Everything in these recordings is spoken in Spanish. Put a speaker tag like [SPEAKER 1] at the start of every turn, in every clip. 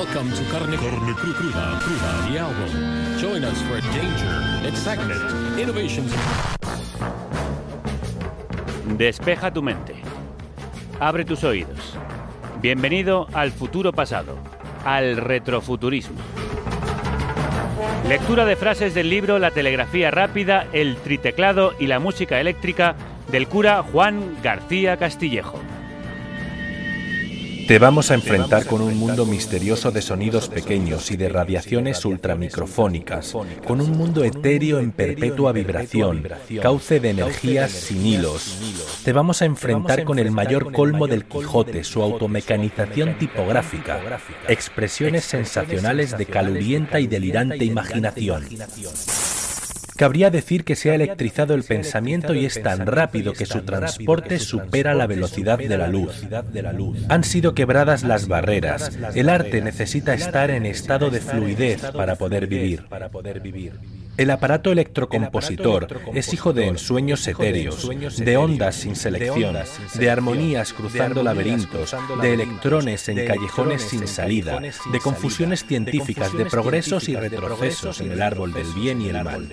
[SPEAKER 1] Welcome to Carne Cruda, the album. Join us for danger, excitement, innovations.
[SPEAKER 2] Despeja tu mente. Abre tus oídos. Bienvenido al futuro pasado, al retrofuturismo. Lectura de frases del libro La telegrafía rápida, el triteclado y la música eléctrica del cura Juan García Castillejo.
[SPEAKER 3] Te vamos a enfrentar con un mundo misterioso de sonidos pequeños y de radiaciones ultramicrofónicas, con un mundo etéreo en perpetua vibración, cauce de energías sin hilos. Te vamos a enfrentar con el mayor colmo del Quijote, su automecanización tipográfica, expresiones sensacionales de calurienta y delirante imaginación. Cabría decir que se ha electrizado el pensamiento y es tan rápido que su transporte supera la velocidad de la luz. Han sido quebradas las barreras. El arte necesita estar en estado de fluidez para poder vivir. El aparato electrocompositor es hijo de ensueños etéreos, de ondas sin selección, de armonías cruzando laberintos, de electrones en callejones sin salida, de confusiones científicas, de progresos y retrocesos en el árbol del bien y el mal.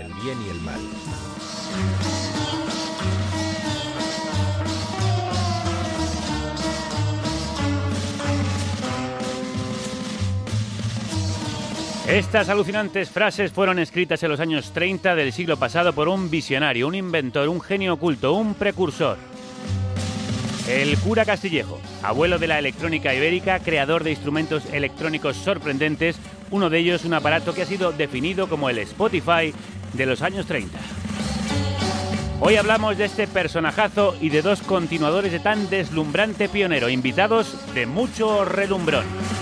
[SPEAKER 2] Estas alucinantes frases fueron escritas en los años 30 del siglo pasado por un visionario, un inventor, un genio oculto, un precursor. El cura Castillejo, abuelo de la electrónica ibérica, creador de instrumentos electrónicos sorprendentes, uno de ellos un aparato que ha sido definido como el Spotify de los años 30. Hoy hablamos de este personajazo y de dos continuadores de tan deslumbrante pionero, invitados de mucho relumbrón.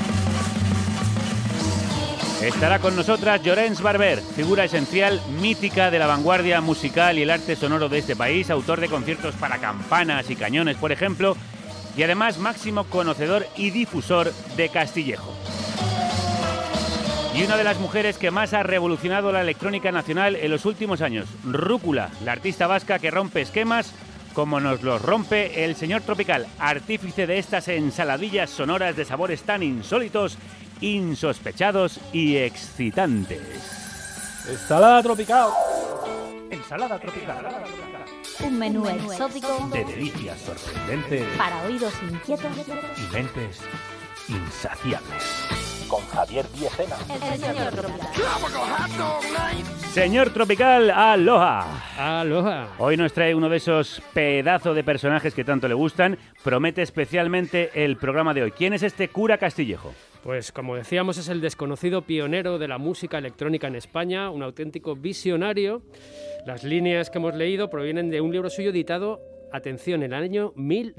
[SPEAKER 2] Estará con nosotras Llorenç Barber, figura esencial, mítica de la vanguardia musical y el arte sonoro de este país, autor de conciertos para campanas y cañones, por ejemplo, y además máximo conocedor y difusor de Castillejo. Y una de las mujeres que más ha revolucionado la electrónica nacional en los últimos años, Rúcula, la artista vasca que rompe esquemas como nos los rompe el señor Tropical, artífice de estas ensaladillas sonoras de sabores tan insólitos, insospechados y excitantes.
[SPEAKER 4] Ensalada tropical.
[SPEAKER 2] Ensalada tropical.
[SPEAKER 5] Un menú exótico
[SPEAKER 2] De delicias sorprendentes
[SPEAKER 5] para oídos inquietos.
[SPEAKER 2] y mentes insaciables.
[SPEAKER 3] Con Javier Diezena.
[SPEAKER 5] El señor Tropical.
[SPEAKER 2] Señor Tropical, aloha.
[SPEAKER 4] Aloha.
[SPEAKER 2] Hoy nos trae uno de esos pedazos de personajes que tanto le gustan. Promete especialmente el programa de hoy. ¿Quién es este cura Castillejo?
[SPEAKER 4] Pues como decíamos, es el desconocido pionero de la música electrónica en España, un auténtico visionario. Las líneas que hemos leído provienen de un libro suyo editado, atención, en el año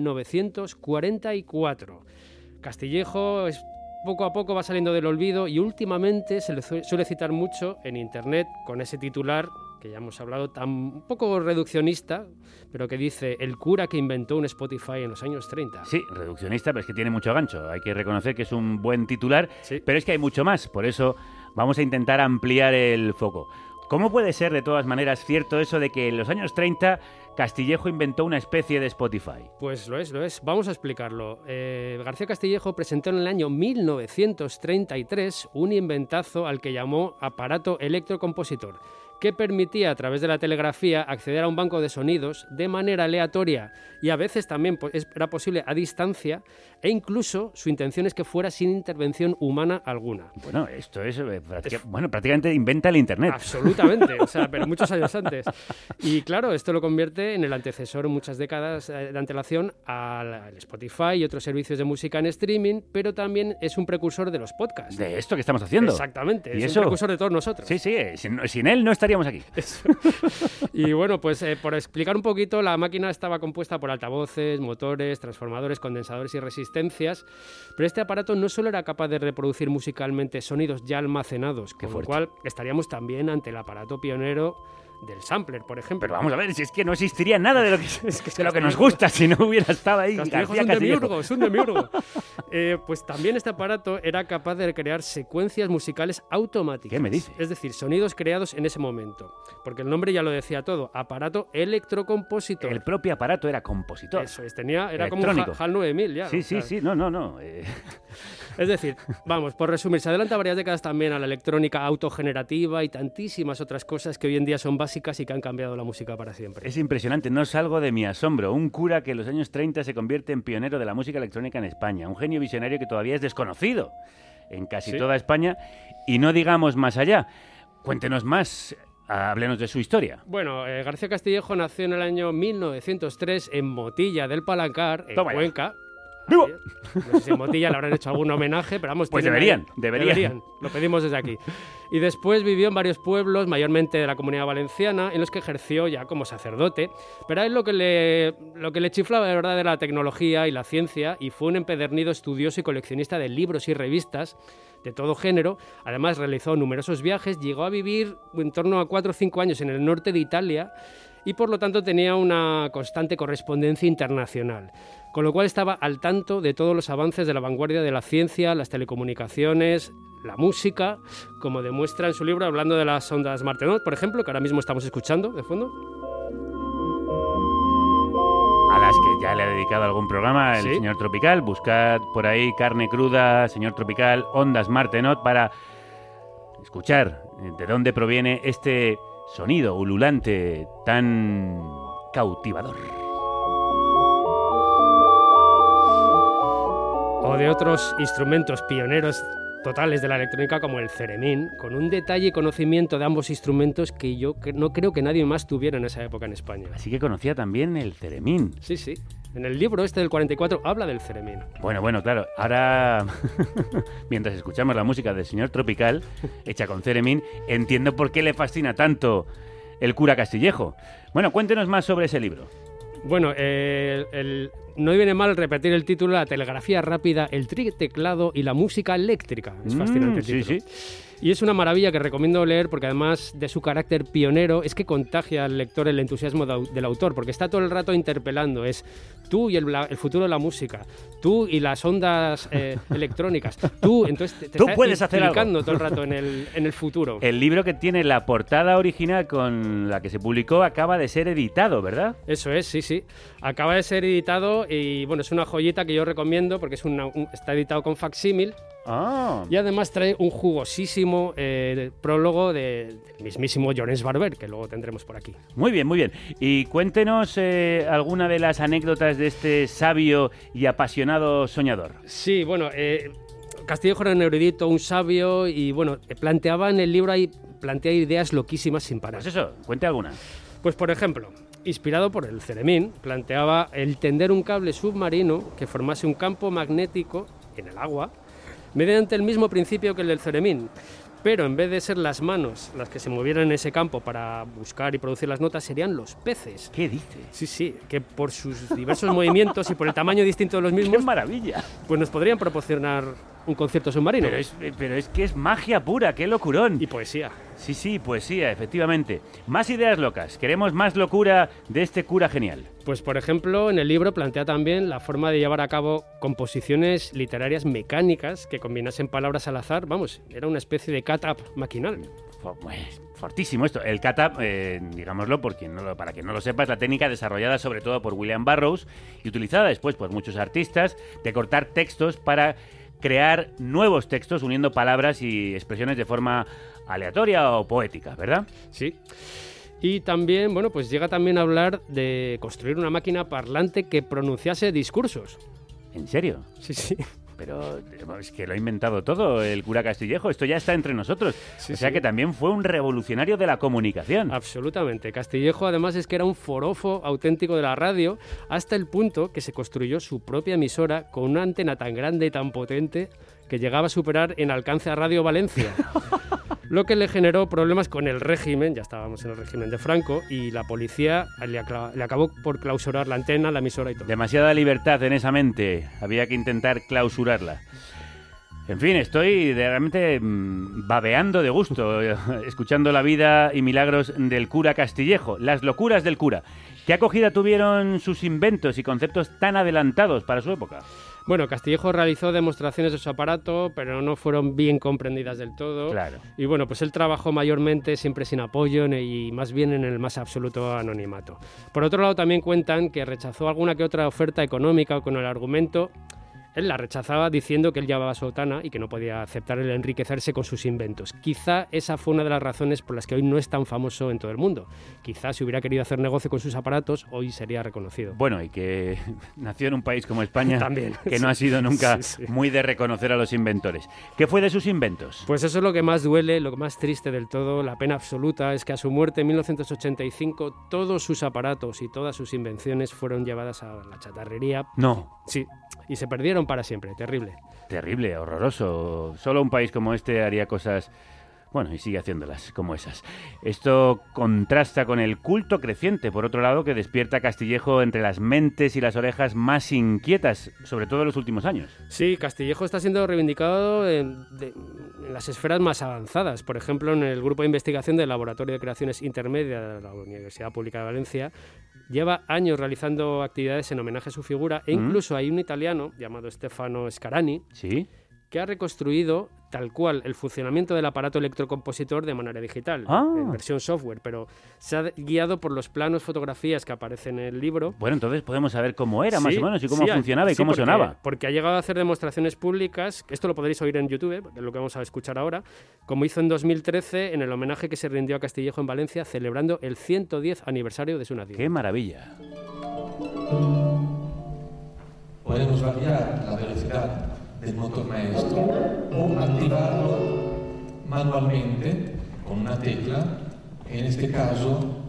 [SPEAKER 4] 1944. Castillejo poco a poco va saliendo del olvido y últimamente se le suele citar mucho en internet con ese titular que ya hemos hablado, tan un poco reduccionista, pero que dice el cura que inventó un Spotify en los años 30.
[SPEAKER 2] Sí, reduccionista, pero es que tiene mucho gancho. Hay que reconocer que es un buen titular,
[SPEAKER 4] Sí.
[SPEAKER 2] pero es que hay mucho más. Por eso vamos a intentar ampliar el foco. ¿Cómo puede ser, de todas maneras, cierto eso de que en los años 30 Castillejo inventó una especie de Spotify?
[SPEAKER 4] Pues lo es. Vamos a explicarlo. García Castillejo presentó en el año 1933 un inventazo al que llamó aparato electrocompositor, que permitía a través de la telegrafía acceder a un banco de sonidos de manera aleatoria y a veces también era posible a distancia, e incluso su intención es que fuera sin intervención humana alguna.
[SPEAKER 2] Bueno, esto es prácticamente inventa el Internet.
[SPEAKER 4] Absolutamente, o sea, pero muchos años antes. Y claro, esto lo convierte en el antecesor muchas décadas de antelación al Spotify y otros servicios de música en streaming, pero también es un precursor de los podcasts.
[SPEAKER 2] De esto que estamos haciendo.
[SPEAKER 4] Exactamente,
[SPEAKER 2] ¿Y
[SPEAKER 4] es
[SPEAKER 2] eso?
[SPEAKER 4] un precursor de todos nosotros.
[SPEAKER 2] Sí, sin él no estaríamos aquí.
[SPEAKER 4] Y bueno, pues por explicar un poquito, la máquina estaba compuesta por altavoces, motores, transformadores, condensadores y resistencias, pero este aparato no solo era capaz de reproducir musicalmente sonidos ya almacenados, con lo cual estaríamos también ante el aparato pionero del sampler, por ejemplo.
[SPEAKER 2] Pero vamos a ver, si es que no existiría nada de lo que, de lo que nos
[SPEAKER 4] Castillejo-
[SPEAKER 2] gusta si no hubiera estado ahí.
[SPEAKER 4] Castillejo
[SPEAKER 2] García Castillejo.
[SPEAKER 4] es un demiurgo. Pues también este aparato era capaz de crear secuencias musicales automáticas.
[SPEAKER 2] ¿Qué me dices?
[SPEAKER 4] Es decir, sonidos creados en ese momento. Porque el nombre ya lo decía todo, aparato electrocompositor.
[SPEAKER 2] El propio aparato era compositor.
[SPEAKER 4] Eso es, era como un
[SPEAKER 2] Electrónico.
[SPEAKER 4] HAL 9000 ya.
[SPEAKER 2] Sí,
[SPEAKER 4] ¿no?
[SPEAKER 2] sí,
[SPEAKER 4] O sea,
[SPEAKER 2] sí, no.
[SPEAKER 4] Es decir, vamos, por resumir, se adelanta varias décadas también a la electrónica autogenerativa y tantísimas otras cosas que hoy en día son básicas y que han cambiado la música para siempre.
[SPEAKER 2] Es impresionante, no salgo de mi asombro. Un cura que en los años 30 se convierte en pionero de la música electrónica en España. Un genio visionario que todavía es desconocido en casi
[SPEAKER 4] Sí.
[SPEAKER 2] toda España. Y no digamos más allá. Cuéntenos más, háblenos de su historia.
[SPEAKER 4] Bueno, García Castillejo nació en el año 1903 en Motilla del Palancar, en
[SPEAKER 2] Toma ya.
[SPEAKER 4] Cuenca.
[SPEAKER 2] ¡Vivo!
[SPEAKER 4] No sé si en Motilla le habrán hecho algún homenaje, pero vamos...
[SPEAKER 2] Pues
[SPEAKER 4] tienen
[SPEAKER 2] deberían.
[SPEAKER 4] Lo pedimos desde aquí. Y después vivió en varios pueblos, mayormente de la Comunidad Valenciana, en los que ejerció ya como sacerdote. Pero a él lo que le chiflaba de verdad era la tecnología y la ciencia, y fue un empedernido estudioso y coleccionista de libros y revistas de todo género. Además, realizó numerosos viajes, llegó a vivir en torno a 4 o 5 años en el norte de Italia y por lo tanto tenía una constante correspondencia internacional, con lo cual estaba al tanto de todos los avances de la vanguardia de la ciencia, las telecomunicaciones, la música, como demuestra en su libro hablando de las ondas Martenot, por ejemplo, que ahora mismo estamos escuchando de fondo.
[SPEAKER 2] A las que ya le ha dedicado algún programa el
[SPEAKER 4] Sí.
[SPEAKER 2] señor Tropical. Buscad por ahí Carne Cruda, señor Tropical, Ondas Martenot, para escuchar de dónde proviene este sonido ululante tan cautivador.
[SPEAKER 4] O de otros instrumentos pioneros totales de la electrónica como el ceremín, con un detalle y conocimiento de ambos instrumentos que yo no creo que nadie más tuviera en esa época en España.
[SPEAKER 2] Así que conocía también el ceremín.
[SPEAKER 4] Sí, sí. En el libro este del 44 habla del ceremín.
[SPEAKER 2] Bueno, claro. Ahora, mientras escuchamos la música del señor Tropical, hecha con ceremín, entiendo por qué le fascina tanto el cura Castillejo. Bueno, cuéntenos más sobre ese libro.
[SPEAKER 4] Bueno, no viene mal repetir el título: La telegrafía rápida, el teclado y la música eléctrica. Es fascinante el
[SPEAKER 2] sí,
[SPEAKER 4] título.
[SPEAKER 2] sí.
[SPEAKER 4] Y es una maravilla que recomiendo leer porque además de su carácter pionero es que contagia al lector el entusiasmo del autor, porque está todo el rato interpelando. Es tú y el futuro de la música, tú y las ondas electrónicas, tú. Entonces te
[SPEAKER 2] Tú
[SPEAKER 4] está
[SPEAKER 2] puedes hacer algo.
[SPEAKER 4] implicando todo el rato en el futuro.
[SPEAKER 2] El libro que tiene la portada original con la que se publicó acaba de ser editado, ¿verdad?
[SPEAKER 4] Eso es, sí, sí. Acaba de ser editado y bueno, es una joyita que yo recomiendo porque está editado con facsímil.
[SPEAKER 2] Ah,
[SPEAKER 4] Y además trae un jugosísimo prólogo del mismísimo Llorens Barber, que luego tendremos por aquí.
[SPEAKER 2] muy bien, muy bien. Y cuéntenos alguna de las anécdotas de este sabio y apasionado soñador.
[SPEAKER 4] Sí, bueno, Castillejo era un erudito, un sabio, y bueno, plantea ideas loquísimas sin parar.
[SPEAKER 2] Pues eso, cuente alguna.
[SPEAKER 4] Pues por ejemplo, inspirado por el ceremín, planteaba el tender un cable submarino que formase un campo magnético en el agua, mediante el mismo principio que el del ceremín. Pero en vez de ser las manos las que se movieran en ese campo para buscar y producir las notas, serían los peces.
[SPEAKER 2] ¿Qué dice?
[SPEAKER 4] Sí, sí, que por sus diversos movimientos y por el tamaño distinto de los
[SPEAKER 2] ¡Qué
[SPEAKER 4] mismos,
[SPEAKER 2] maravilla!
[SPEAKER 4] pues nos podrían proporcionar un concierto submarino.
[SPEAKER 2] Pero es que es magia pura, qué locurón.
[SPEAKER 4] Y poesía.
[SPEAKER 2] Sí, sí, poesía, efectivamente. Más ideas locas. Queremos más locura de este cura genial.
[SPEAKER 4] Pues por ejemplo, en el libro plantea también la forma de llevar a cabo composiciones literarias mecánicas que combinasen palabras al azar. Vamos, era una especie de cut-up maquinal.
[SPEAKER 2] Pues, fortísimo esto. El cut-up, digámoslo, para quien no lo sepa, es la técnica desarrollada sobre todo por William Burroughs y utilizada después por muchos artistas de cortar textos para crear nuevos textos uniendo palabras y expresiones de forma aleatoria o poética, ¿verdad?
[SPEAKER 4] Sí. Y también, bueno, pues llega también a hablar de construir una máquina parlante que pronunciase discursos.
[SPEAKER 2] ¿En serio?
[SPEAKER 4] Sí, sí.
[SPEAKER 2] Pero es que lo ha inventado todo el cura Castillejo. Esto ya está entre nosotros.
[SPEAKER 4] Sí,
[SPEAKER 2] o sea
[SPEAKER 4] sí.
[SPEAKER 2] que también fue un revolucionario de la comunicación.
[SPEAKER 4] Absolutamente. Castillejo además es que era un forofo auténtico de la radio, hasta el punto que se construyó su propia emisora con una antena tan grande y tan potente que llegaba a superar en alcance a Radio Valencia. Lo que le generó problemas con el régimen, ya estábamos en el régimen de Franco, y la policía le acabó por clausurar la antena, la emisora y todo.
[SPEAKER 2] Demasiada libertad en esa mente. Había que intentar clausurarla. En fin, estoy realmente babeando de gusto, escuchando la vida y milagros del cura Castillejo, las locuras del cura. ¿Qué acogida tuvieron sus inventos y conceptos tan adelantados para su época?
[SPEAKER 4] Bueno, Castillejo realizó demostraciones de su aparato, pero no fueron bien comprendidas del todo.
[SPEAKER 2] Claro.
[SPEAKER 4] Y bueno, pues él trabajó mayormente siempre sin apoyo y más bien en el más absoluto anonimato. Por otro lado, también cuentan que rechazó alguna que otra oferta económica con el argumento. Él la rechazaba diciendo que él llevaba sotana y que no podía aceptar el enriquecerse con sus inventos. Quizá esa fue una de las razones por las que hoy no es tan famoso en todo el mundo. Quizá si hubiera querido hacer negocio con sus aparatos, hoy sería reconocido.
[SPEAKER 2] Bueno, y que nació en un país como España,
[SPEAKER 4] también,
[SPEAKER 2] que no ha sido nunca muy de reconocer a los inventores. ¿Qué fue de sus inventos?
[SPEAKER 4] Pues eso es lo que más duele, lo más triste del todo, la pena absoluta, es que a su muerte en 1985 todos sus aparatos y todas sus invenciones fueron llevadas a la chatarrería.
[SPEAKER 2] No.
[SPEAKER 4] Sí, y se perdieron para siempre, terrible.
[SPEAKER 2] Terrible, horroroso. Solo un país como este haría cosas, bueno, y sigue haciéndolas como esas. Esto contrasta con el culto creciente, por otro lado, que despierta Castillejo entre las mentes y las orejas más inquietas, sobre todo en los últimos años.
[SPEAKER 4] Sí, Castillejo está siendo reivindicado en las esferas más avanzadas. Por ejemplo, en el grupo de investigación del Laboratorio de Creaciones Intermedia de la Universidad Pública de Valencia, lleva años realizando actividades en homenaje a su figura e incluso hay un italiano llamado Stefano Scarani,
[SPEAKER 2] ¿sí?,
[SPEAKER 4] que ha reconstruido tal cual el funcionamiento del aparato electrocompositor de manera digital, en versión software, pero se ha guiado por los planos, fotografías que aparecen en el libro.
[SPEAKER 2] Bueno, entonces podemos saber cómo era más o menos y cómo funcionaba y cómo sonaba.
[SPEAKER 4] Porque ha llegado a hacer demostraciones públicas, esto lo podréis oír en YouTube, es lo que vamos a escuchar ahora, como hizo en 2013 en el homenaje que se rindió a Castillejo en Valencia, celebrando el 110 aniversario de su nacimiento.
[SPEAKER 2] ¡Qué maravilla!
[SPEAKER 6] Podemos variar la velocidad del motor maestro o activarlo manualmente con una tecla. En este caso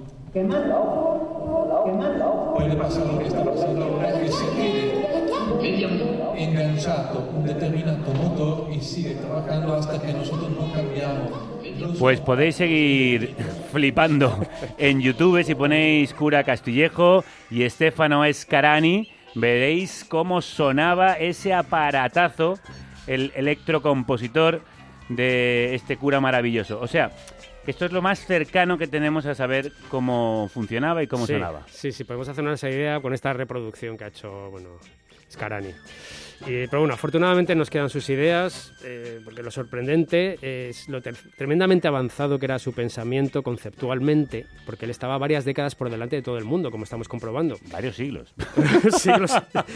[SPEAKER 6] puede pasar lo que está pasando ahora, que se quede enganchado un determinado motor y sigue trabajando hasta que nosotros no cambiamos.
[SPEAKER 2] Pues podéis seguir flipando en YouTube si ponéis Cura Castillejo y Stefano Scarani. Veréis cómo sonaba ese aparatazo, el electrocompositor de este cura maravilloso. O sea, esto es lo más cercano que tenemos a saber cómo funcionaba y cómo sonaba.
[SPEAKER 4] Sí, podemos hacernos esa idea con esta reproducción que ha hecho, Scarani. Pero bueno, afortunadamente nos quedan sus ideas, porque lo sorprendente es lo tremendamente avanzado que era su pensamiento conceptualmente, porque él estaba varias décadas por delante de todo el mundo, como estamos comprobando.
[SPEAKER 2] Varios siglos.
[SPEAKER 4] Siglos.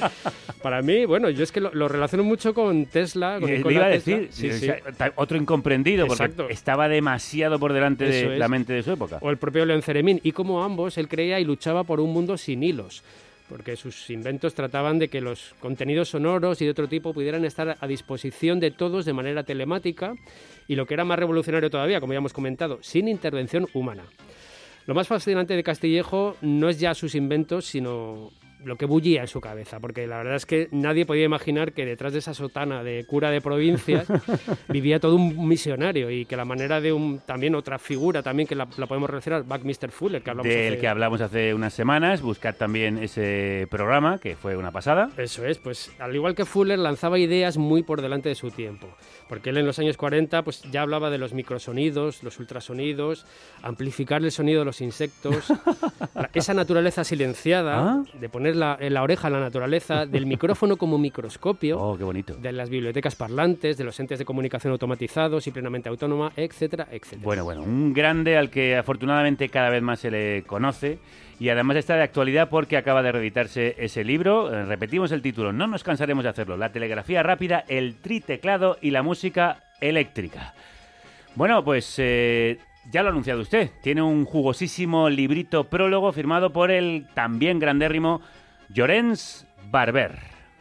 [SPEAKER 4] Para mí, bueno, yo es que lo relaciono mucho con Tesla. Con
[SPEAKER 2] le iba a decir,
[SPEAKER 4] Tesla.
[SPEAKER 2] Otro incomprendido,
[SPEAKER 4] Exacto.
[SPEAKER 2] Porque estaba demasiado por delante de la mente de su época.
[SPEAKER 4] O el propio León Ceremín, y como ambos, él creía y luchaba por un mundo sin hilos, porque sus inventos trataban de que los contenidos sonoros y de otro tipo pudieran estar a disposición de todos de manera telemática y, lo que era más revolucionario todavía, como ya hemos comentado, sin intervención humana. Lo más fascinante de Castillejo no es ya sus inventos, sino lo que bullía en su cabeza, porque la verdad es que nadie podía imaginar que detrás de esa sotana de cura de provincias vivía todo un misionario, y que la manera de también otra figura también que la podemos relacionar, Buckminster Fuller,
[SPEAKER 2] que hablamos hace unas semanas. Buscad también ese programa, que fue una pasada.
[SPEAKER 4] Eso es, pues al igual que Fuller, lanzaba ideas muy por delante de su tiempo, porque él en los años 40 pues ya hablaba de los microsonidos, los ultrasonidos, amplificar el sonido de los insectos, esa naturaleza silenciada, de poner en la oreja a la naturaleza, del micrófono como microscopio,
[SPEAKER 2] qué bonito,
[SPEAKER 4] de las bibliotecas parlantes, de los entes de comunicación automatizados y plenamente autónoma, etcétera, etcétera.
[SPEAKER 2] Bueno, un grande al que afortunadamente cada vez más se le conoce, y además está de actualidad porque acaba de reeditarse ese libro. Repetimos el título, no nos cansaremos de hacerlo: La telegrafía rápida, el triteclado y la música eléctrica. Bueno, pues ya lo ha anunciado usted, tiene un jugosísimo librito prólogo firmado por el también grandérrimo Llorenç Barber.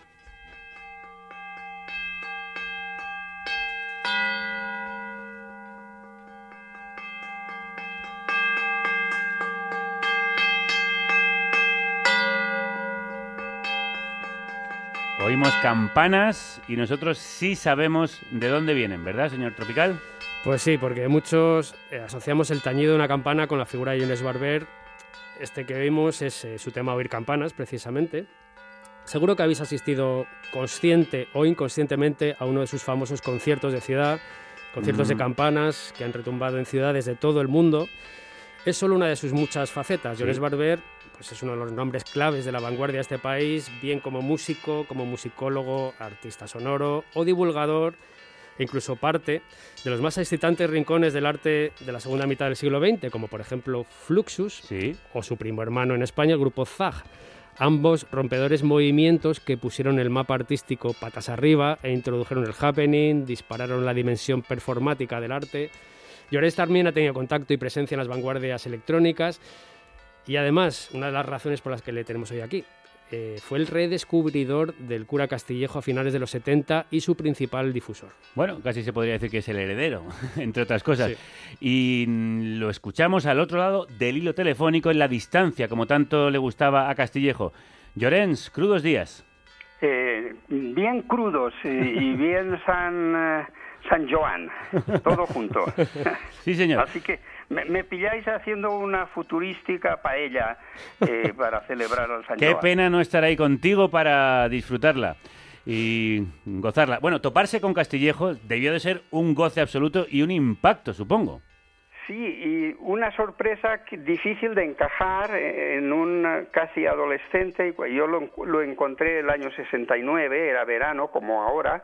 [SPEAKER 2] Oímos campanas y nosotros sí sabemos de dónde vienen, ¿verdad, señor Tropical?
[SPEAKER 4] Pues sí, porque muchos asociamos el tañido de una campana con la figura de Llorenç Barber. Este que vimos es su tema Oír campanas, precisamente. Seguro que habéis asistido consciente o inconscientemente a uno de sus famosos conciertos de ciudad, conciertos de campanas que han retumbado en ciudades de todo el mundo. Es solo una de sus muchas facetas. Llorens Barber pues es uno de los nombres claves de la vanguardia de este país, bien como músico, como musicólogo, artista sonoro o divulgador, e incluso parte de los más excitantes rincones del arte de la segunda mitad del siglo XX, como por ejemplo Fluxus, o su primo hermano en España, el grupo Zag. Ambos rompedores movimientos que pusieron el mapa artístico patas arriba e introdujeron el happening, dispararon la dimensión performática del arte. Llorens también ha tenido contacto y presencia en las vanguardias electrónicas y además, una de las razones por las que le tenemos hoy aquí, fue el redescubridor del cura Castillejo a finales de los 70 y su principal difusor.
[SPEAKER 2] Bueno, casi se podría decir que es el heredero, entre otras cosas.
[SPEAKER 4] Sí.
[SPEAKER 2] Y lo escuchamos al otro lado del hilo telefónico, en la distancia, como tanto le gustaba a Castillejo. Llorens, crudos días.
[SPEAKER 7] Bien crudos y bien San Joan, todo junto.
[SPEAKER 2] Sí, señor.
[SPEAKER 7] Así que me pilláis haciendo una futurística paella para celebrar al San Joan.
[SPEAKER 2] Qué pena no estar ahí contigo para disfrutarla y gozarla. Bueno, toparse con Castillejo debió de ser un goce absoluto y un impacto, supongo.
[SPEAKER 7] Sí, y una sorpresa difícil de encajar en un casi adolescente. Yo lo encontré el año 69, era verano como ahora,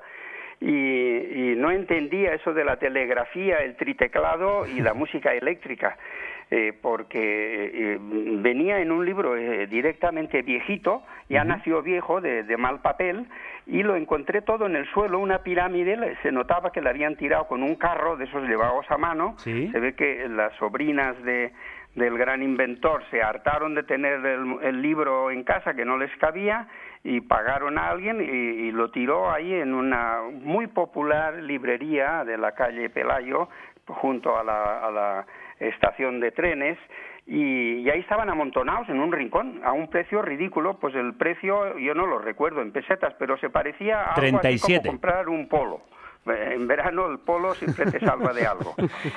[SPEAKER 7] y no entendía eso de la telegrafía, el triteclado y la música eléctrica, porque venía en un libro directamente viejito, ya nació viejo, de mal papel, y lo encontré todo en el suelo, una pirámide, se notaba que la habían tirado con un carro de esos llevados a mano.
[SPEAKER 2] ¿Sí?
[SPEAKER 7] Se ve que las sobrinas del gran inventor se hartaron de tener el libro en casa que no les cabía y pagaron a alguien y lo tiró ahí en una muy popular librería de la calle Pelayo junto a la estación de trenes y ahí estaban amontonados en un rincón a un precio ridículo. Pues el precio yo no lo recuerdo en pesetas, pero se parecía a algo
[SPEAKER 2] 37.
[SPEAKER 7] así como comprar un polo. En verano el polo siempre te salva de algo.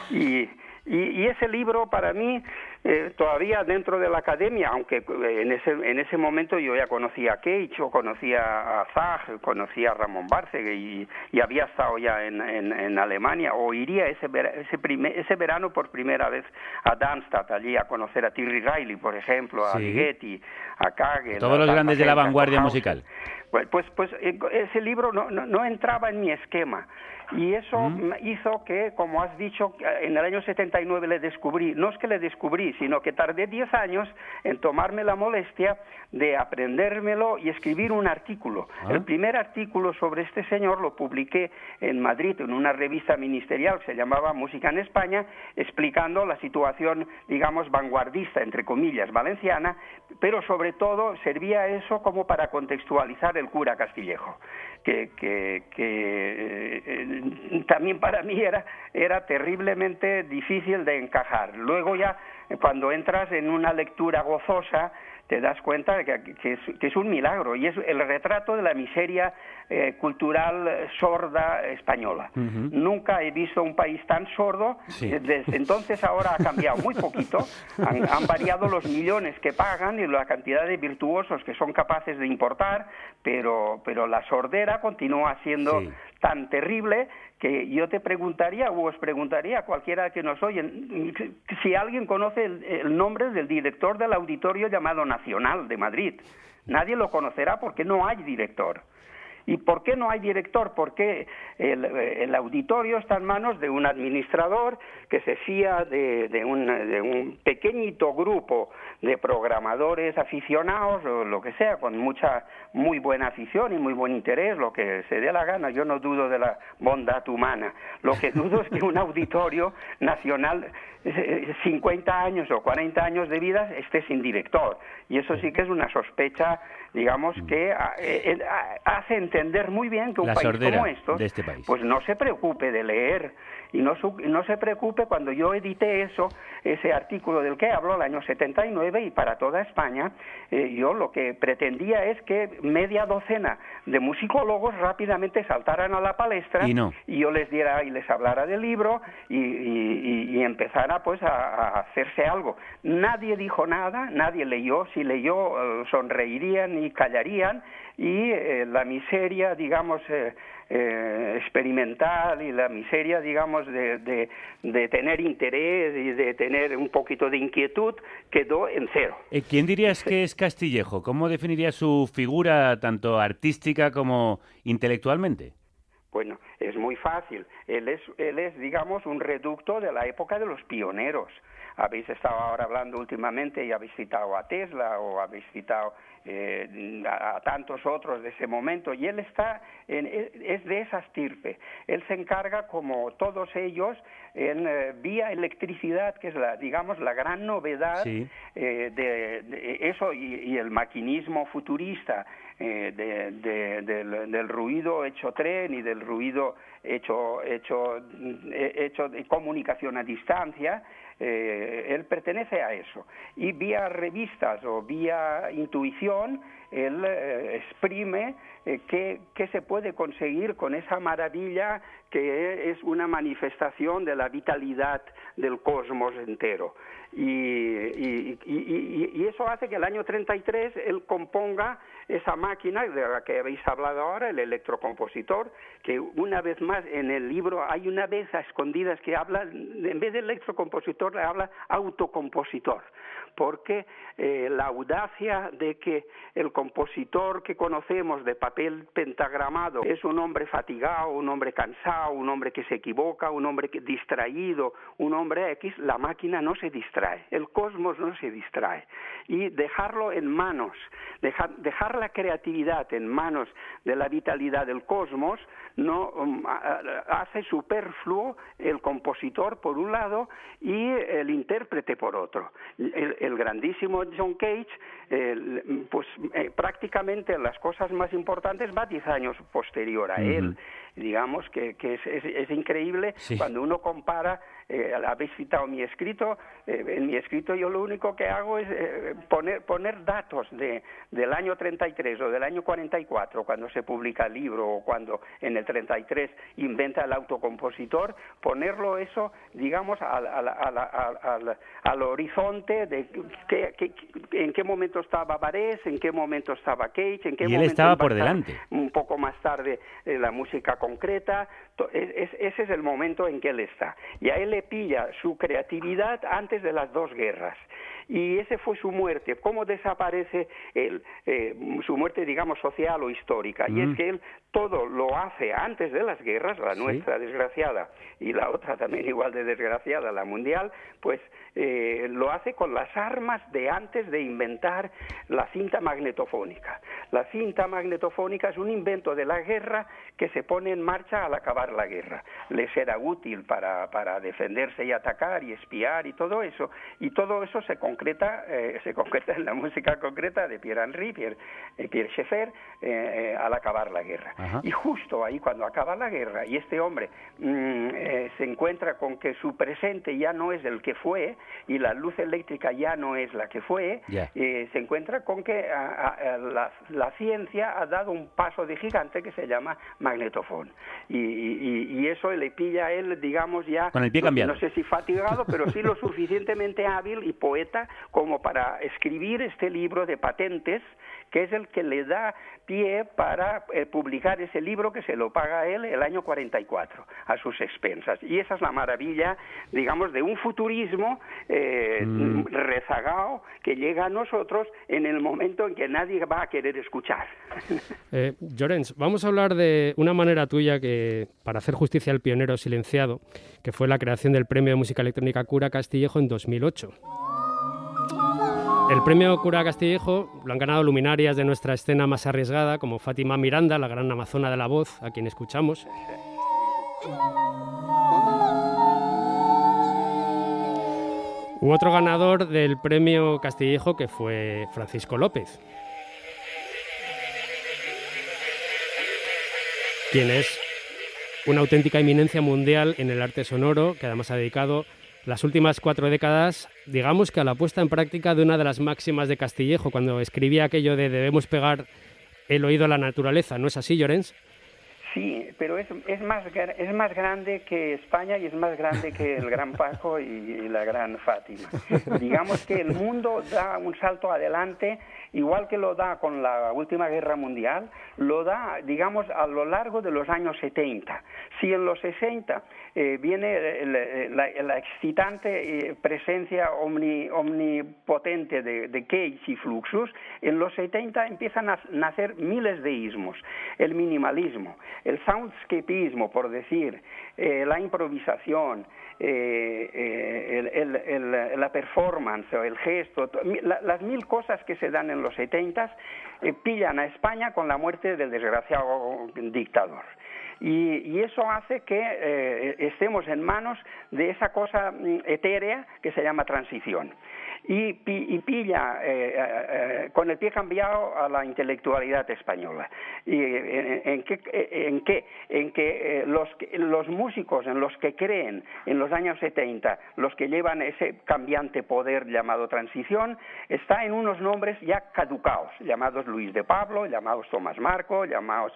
[SPEAKER 7] Y ese libro para mí, todavía dentro de la academia, aunque en ese momento yo ya conocía a Cage, o conocía a Zag, conocía a Ramón Barce y había estado ya en Alemania, o iría ese verano por primera vez a Darmstadt, allí a conocer a Terry Riley, por ejemplo, a Ligeti, a Kagel.
[SPEAKER 2] Todos los grandes de la vanguardia musical.
[SPEAKER 7] Pues ese libro no entraba en mi esquema. Y eso hizo que, como has dicho, en el año 79 le descubrí. No es que le descubrí, sino que tardé 10 años en tomarme la molestia de aprendérmelo y escribir un artículo. El primer artículo sobre este señor lo publiqué en Madrid, en una revista ministerial que se llamaba Música en España, explicando la situación, digamos, vanguardista, entre comillas, valenciana, pero sobre todo servía eso como para contextualizar el cura Castillejo. Que también para mí era terriblemente difícil de encajar. Luego ya, cuando entras en una lectura gozosa, te das cuenta de que es un milagro, y es el retrato de la miseria cultural sorda española. Nunca he visto un país tan sordo. Desde entonces ahora ha cambiado muy poquito, han variado los millones que pagan y la cantidad de virtuosos que son capaces de importar, pero la sordera continúa siendo tan terrible que yo te preguntaría, o os preguntaría a cualquiera que nos oye, si alguien conoce el nombre del director del auditorio llamado Nacional de Madrid. Nadie lo conocerá porque no hay director. ¿Y por qué no hay director? Porque el auditorio está en manos de un administrador que se fía de un pequeñito grupo de programadores aficionados, o lo que sea, con muy buena afición y muy buen interés, lo que se dé la gana. Yo no dudo de la bondad humana. Lo que dudo es que un auditorio nacional, 50 años o 40 años de vida, esté sin director. Y eso sí que es una sospecha, digamos, que hace entender muy bien que un país como estos,
[SPEAKER 2] de este país,
[SPEAKER 7] pues no se preocupe de leer y no se preocupe. Cuando yo edité ese artículo del que hablo, el año 79, y para toda España, yo lo que pretendía es que media docena de musicólogos rápidamente saltaran a la palestra y yo les diera y les hablara del libro y empezara pues a hacerse algo. Nadie dijo nada, nadie leyó. Si leyó, sonreirían y callarían, y la miseria, digamos, experimental y la miseria, digamos, de tener interés y de tener un poquito de inquietud quedó en cero.
[SPEAKER 2] ¿Quién dirías que es Castillejo? ¿Cómo definirías su figura tanto artística como intelectualmente?
[SPEAKER 7] Bueno, es muy fácil. Él es, digamos, un reducto de la época de los pioneros. Habéis estado ahora hablando últimamente y habéis citado a Tesla o habéis citado a tantos otros de ese momento, y él es de esa estirpe. Él se encarga, como todos ellos, en vía electricidad, que es la gran novedad, sí, de eso, y el maquinismo futurista, del ruido hecho tren y del ruido hecho de comunicación a distancia. Él pertenece a eso, y vía revistas o vía intuición él exprime qué se puede conseguir con esa maravilla que es una manifestación de la vitalidad del cosmos entero. Y eso hace que el año 33 él componga esa máquina de la que habéis hablado ahora, el electrocompositor, que una vez más en el libro hay una vez a escondidas que habla, en vez de electrocompositor le habla autocompositor, porque la audacia de que el compositor que conocemos de papel pentagramado es un hombre fatigado, un hombre cansado, un hombre que se equivoca, un hombre distraído, un hombre X, la máquina no se distrae, el cosmos no se distrae, y dejarlo en manos, dejar la creatividad en manos de la vitalidad del cosmos no hace superfluo el compositor por un lado y el intérprete por otro. El grandísimo John Cage, prácticamente las cosas más importantes va 10 años posterior a él. Digamos que es increíble, sí, cuando uno compara. Habéis citado mi escrito. En mi escrito yo lo único que hago es poner datos del año 33 o del año 44, cuando se publica el libro, o cuando en el 33 inventa el autocompositor, ponerlo eso, digamos, al horizonte de en qué momento estaba Barés, en qué momento estaba Cage, en qué momento
[SPEAKER 2] él estaba por delante.
[SPEAKER 7] Un poco más tarde la música concreta. Ese es el momento en que él está. Y a él le pilla su creatividad antes de las dos guerras. Y ese fue su muerte. ¿Cómo desaparece su muerte, digamos, social o histórica? Y es que él todo lo hace antes de las guerras, la nuestra, sí, desgraciada, y la otra también igual de desgraciada, la mundial, pues lo hace con las armas de antes de inventar la cinta magnetofónica. La cinta magnetofónica es un invento de la guerra que se pone en marcha al acabar la guerra. Les era útil para defenderse y atacar y espiar y todo eso se concreta en la música concreta de Pierre-Henri, Pierre Schaeffer, al acabar la guerra. Ajá. Y justo ahí, cuando acaba la guerra y este hombre se encuentra con que su presente ya no es el que fue y la luz eléctrica ya no es la que fue, se encuentra con que la ciencia ha dado un paso de gigante que se llama magnetofón. Y eso le pilla a él, digamos, ya
[SPEAKER 2] con el pie cambiado.
[SPEAKER 7] No sé si fatigado, pero sí lo suficientemente hábil y poeta como para escribir este libro de patentes, que es el que le da pie para publicar ese libro, que se lo paga él el año 44 a sus expensas. Y esa es la maravilla, digamos, de un futurismo rezagado que llega a nosotros en el momento en que nadie va a querer escuchar.
[SPEAKER 4] Llorens, vamos a hablar de una manera tuya que, para hacer justicia al pionero silenciado, que fue la creación del Premio de Música Electrónica Cura Castillejo en 2008. El premio Cura Castillejo lo han ganado luminarias de nuestra escena más arriesgada, como Fátima Miranda, la gran amazona de la voz, a quien escuchamos. U otro ganador del premio Castillejo, que fue Francisco López, quien es una auténtica eminencia mundial en el arte sonoro, que además ha dedicado las últimas 4 décadas, digamos que a la puesta en práctica de una de las máximas de Castillejo, cuando escribía aquello de debemos pegar el oído a la naturaleza. ¿No es así, Llorens?
[SPEAKER 7] Sí, pero es más grande que España y es más grande que el gran Paco y la gran Fátima. Digamos que el mundo da un salto adelante, igual que lo da con la última guerra mundial, lo da, digamos, a lo largo de los años 70. Si en los 60 viene la excitante presencia omnipotente de Cage y Fluxus, en los 70 empiezan a nacer miles de ismos. El minimalismo, el soundscapeismo, por decir, la improvisación, la performance o el gesto, las mil cosas que se dan en los 70 pillan a España con la muerte del desgraciado dictador. Y eso hace que estemos en manos de esa cosa etérea que se llama transición. Y pilla con el pie cambiado a la intelectualidad española. ¿Y en que los músicos en los que creen en los años 70, los que llevan ese cambiante poder llamado transición, está en unos nombres ya caducados, llamados Luis de Pablo, llamados Tomás Marco, llamados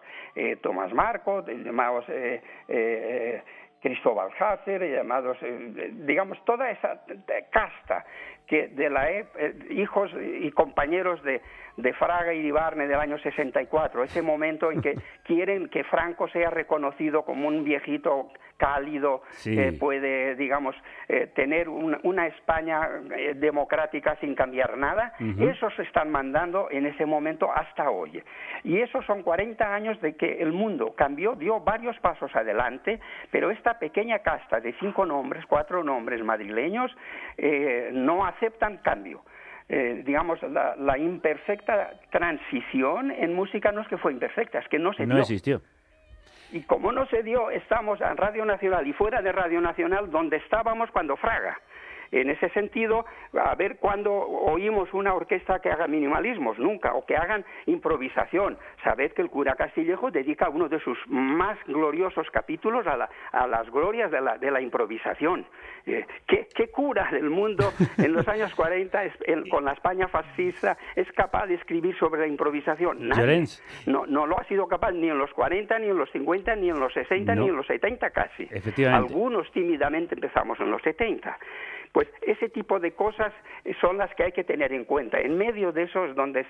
[SPEAKER 7] Cristóbal Hácer, llamados, digamos, toda esa casta que de hijos y compañeros de Fraga y Ibarne del año 64, ese momento en que quieren que Franco sea reconocido como un viejito cálido, que puede, digamos, tener una España democrática sin cambiar nada. Esos se están mandando en ese momento hasta hoy. Y esos son 40 años de que el mundo cambió, dio varios pasos adelante, pero esta pequeña casta de 4 nombres madrileños no aceptan cambio. Digamos, la imperfecta transición en música no es que fue imperfecta, es que no se dio.
[SPEAKER 2] No existió.
[SPEAKER 7] Y como no se dio, estamos en Radio Nacional y fuera de Radio Nacional donde estábamos cuando Fraga. En ese sentido, a ver cuándo oímos una orquesta que haga minimalismos, nunca, o que hagan improvisación. Sabed que el cura Castillejo dedica uno de sus más gloriosos capítulos a las glorias de la improvisación. ¿Qué cura del mundo en los años 40 con la España fascista es capaz de escribir sobre la improvisación? Nadie. No lo ha sido capaz ni en los 40, ni en los 50, ni en los 60, ni en los 70 casi.
[SPEAKER 2] Efectivamente.
[SPEAKER 7] Algunos tímidamente empezamos en los 70. Pues ese tipo de cosas son las que hay que tener en cuenta. En medio de eso es donde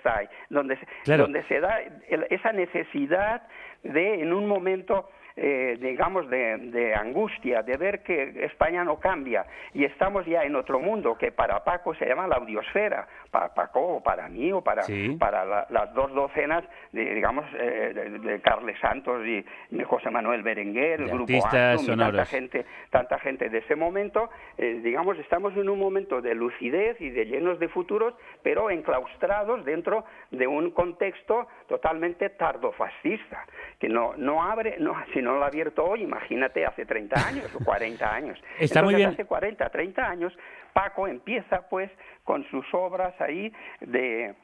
[SPEAKER 7] se da esa necesidad de, en un momento, digamos, de angustia, de ver que España no cambia y estamos ya en otro mundo que para Paco se llama la audiosfera, para Paco o para mí o para las dos docenas de Carles Santos y José Manuel Berenguer, el grupo Actum, tanta gente de ese momento. Digamos, estamos en un momento de lucidez y de llenos de futuros, pero enclaustrados dentro de un contexto totalmente tardofascista, que no abre, si no lo ha abierto hoy, imagínate hace 30 años o 40 años.
[SPEAKER 2] Está muy bien.
[SPEAKER 7] Hace 40, 30 años, Paco empieza pues con sus obras ahí de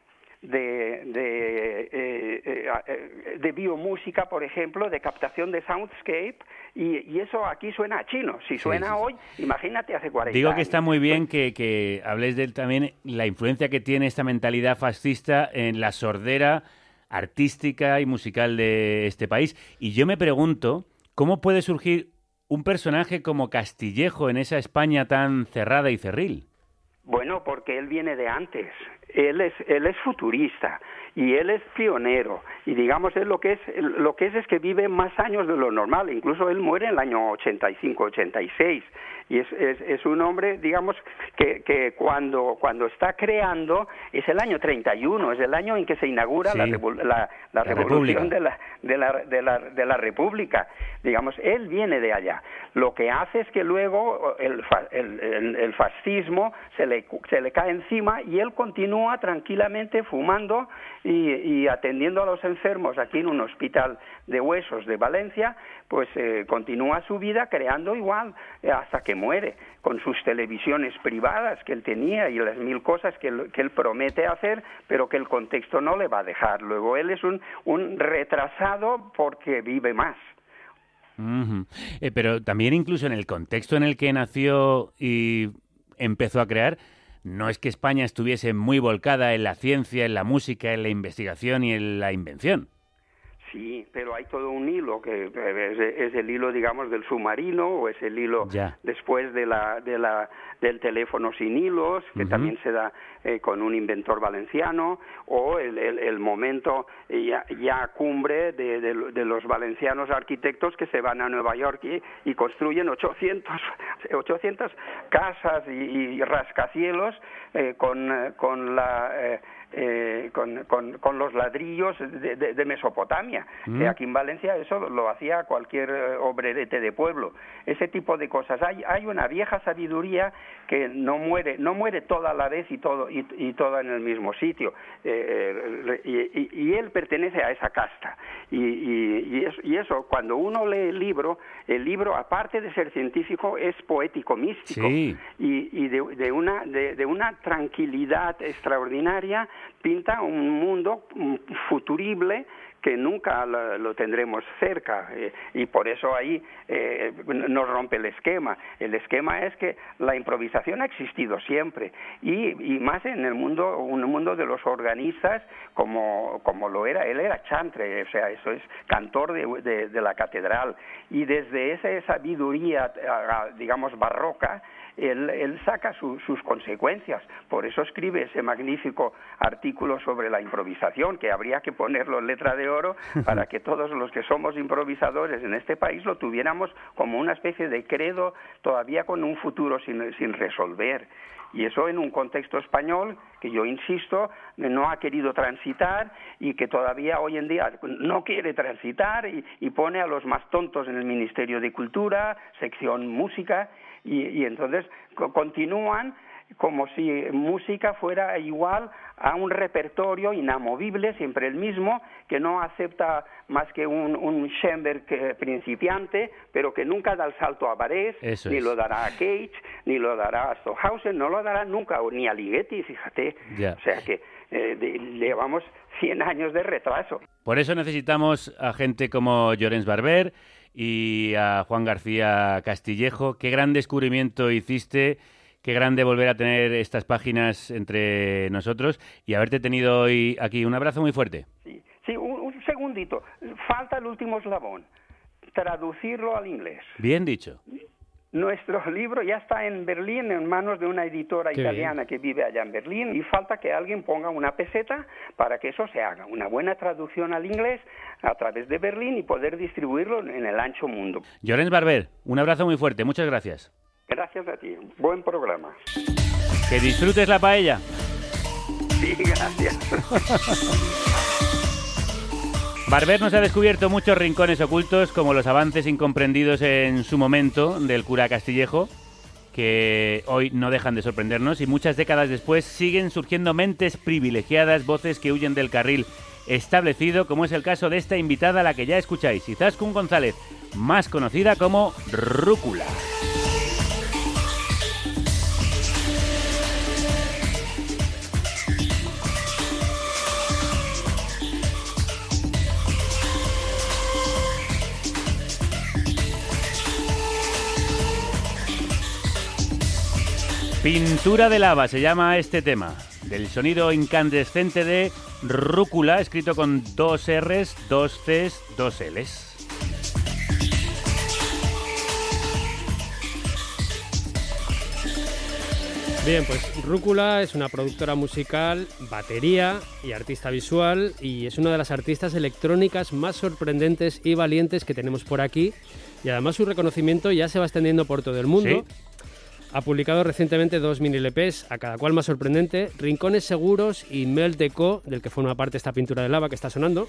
[SPEAKER 7] biomúsica, por ejemplo, de captación de soundscape, y eso aquí suena a chino. Si suena hoy, imagínate hace 40 años.
[SPEAKER 2] Digo que está muy bien que hables de también la influencia que tiene esta mentalidad fascista en la sordera artística y musical de este país. Y yo me pregunto, ¿cómo puede surgir un personaje como Castillejo en esa España tan cerrada y cerril?
[SPEAKER 7] Bueno, porque él viene de antes. Él es futurista y él es pionero, y digamos él lo que es que vive más años de lo normal. Incluso él muere en el año 85-86 y es un hombre, digamos, que cuando está creando es el año 31, es el año en que se inaugura la revolución de la República. Digamos, él viene de allá. Lo que hace es que luego el fascismo se le cae encima y él continúa tranquilamente fumando y atendiendo a los enfermos aquí en un hospital de huesos de Valencia. Pues continúa su vida creando igual hasta que muere, con sus televisiones privadas que él tenía y las mil cosas que él promete hacer, pero que el contexto no le va a dejar. Luego él es un retrasado porque vive más.
[SPEAKER 2] Pero también incluso en el contexto en el que nació y empezó a crear, no es que España estuviese muy volcada en la ciencia, en la música, en la investigación y en la invención.
[SPEAKER 7] Sí, pero hay todo un hilo que es el hilo, digamos, del submarino, o es el hilo después del teléfono sin hilos, que también se da con un inventor valenciano, o el momento ya cumbre de los valencianos arquitectos que se van a Nueva York y construyen 800 casas y rascacielos con los ladrillos de Mesopotamia. Aquí en Valencia eso lo hacía cualquier obrerete de pueblo. Ese tipo de cosas. Hay una vieja sabiduría que no muere toda a la vez y toda en el mismo sitio. Y él pertenece a esa casta. Y eso, cuando uno lee el libro, aparte de ser científico, es poético, místico. Sí. Y de una tranquilidad extraordinaria, pinta un mundo futurible que nunca lo tendremos cerca, y por eso ahí nos rompe el esquema. El esquema es que la improvisación ha existido siempre, y más en un mundo de los organistas como lo era. Él era chantre, o sea, eso es cantor de la catedral, y desde esa sabiduría, digamos, barroca, él saca sus consecuencias. Por eso escribe ese magnífico artículo sobre la improvisación, que habría que ponerlo en letra de oro para que todos los que somos improvisadores en este país lo tuviéramos como una especie de credo, todavía con un futuro sin resolver. Y eso en un contexto español que, yo insisto, no ha querido transitar, y que todavía hoy en día no quiere transitar, y pone a los más tontos en el Ministerio de Cultura, sección música, y entonces continúan como si música fuera igual a un repertorio inamovible, siempre el mismo, que no acepta más que un Schoenberg principiante, pero que nunca da el salto a Barés, ni lo dará a Cage, ni lo dará a Stockhausen, no lo dará nunca, ni a Ligeti, fíjate. O sea que llevamos 100 años de retraso.
[SPEAKER 2] Por eso necesitamos a gente como Llorens Barber y a Juan García Castillejo. Qué gran descubrimiento hiciste, qué grande volver a tener estas páginas entre nosotros y haberte tenido hoy aquí. Un abrazo muy fuerte.
[SPEAKER 7] Sí, un segundito. Falta el último eslabón, traducirlo al inglés.
[SPEAKER 2] Bien dicho.
[SPEAKER 7] Nuestro libro ya está en Berlín, en manos de una editora italiana que vive allá en Berlín, y falta que alguien ponga una peseta para que eso se haga, una buena traducción al inglés a través de Berlín, y poder distribuirlo en el ancho mundo.
[SPEAKER 2] Llorens Barber, un abrazo muy fuerte, muchas gracias.
[SPEAKER 7] Gracias a ti, buen programa.
[SPEAKER 2] Que disfrutes la paella.
[SPEAKER 7] Sí, gracias.
[SPEAKER 2] Barber nos ha descubierto muchos rincones ocultos, como los avances incomprendidos en su momento del cura Castillejo, que hoy no dejan de sorprendernos, y muchas décadas después siguen surgiendo mentes privilegiadas, voces que huyen del carril establecido, como es el caso de esta invitada a la que ya escucháis, Izaskun González, más conocida como Rúcula. Pintura de lava se llama este tema, del sonido incandescente de Rúcula, escrito con 2 R's, 2 C's, 2 L's.
[SPEAKER 4] Bien, pues Rúcula es una productora musical, batería y artista visual, y es una de las artistas electrónicas más sorprendentes y valientes que tenemos por aquí, y además su reconocimiento ya se va extendiendo por todo el mundo. ¿Sí? Ha publicado recientemente 2 mini LPs, a cada cual más sorprendente, Rincones Seguros y Melt Deco, del que forma parte esta pintura de lava que está sonando.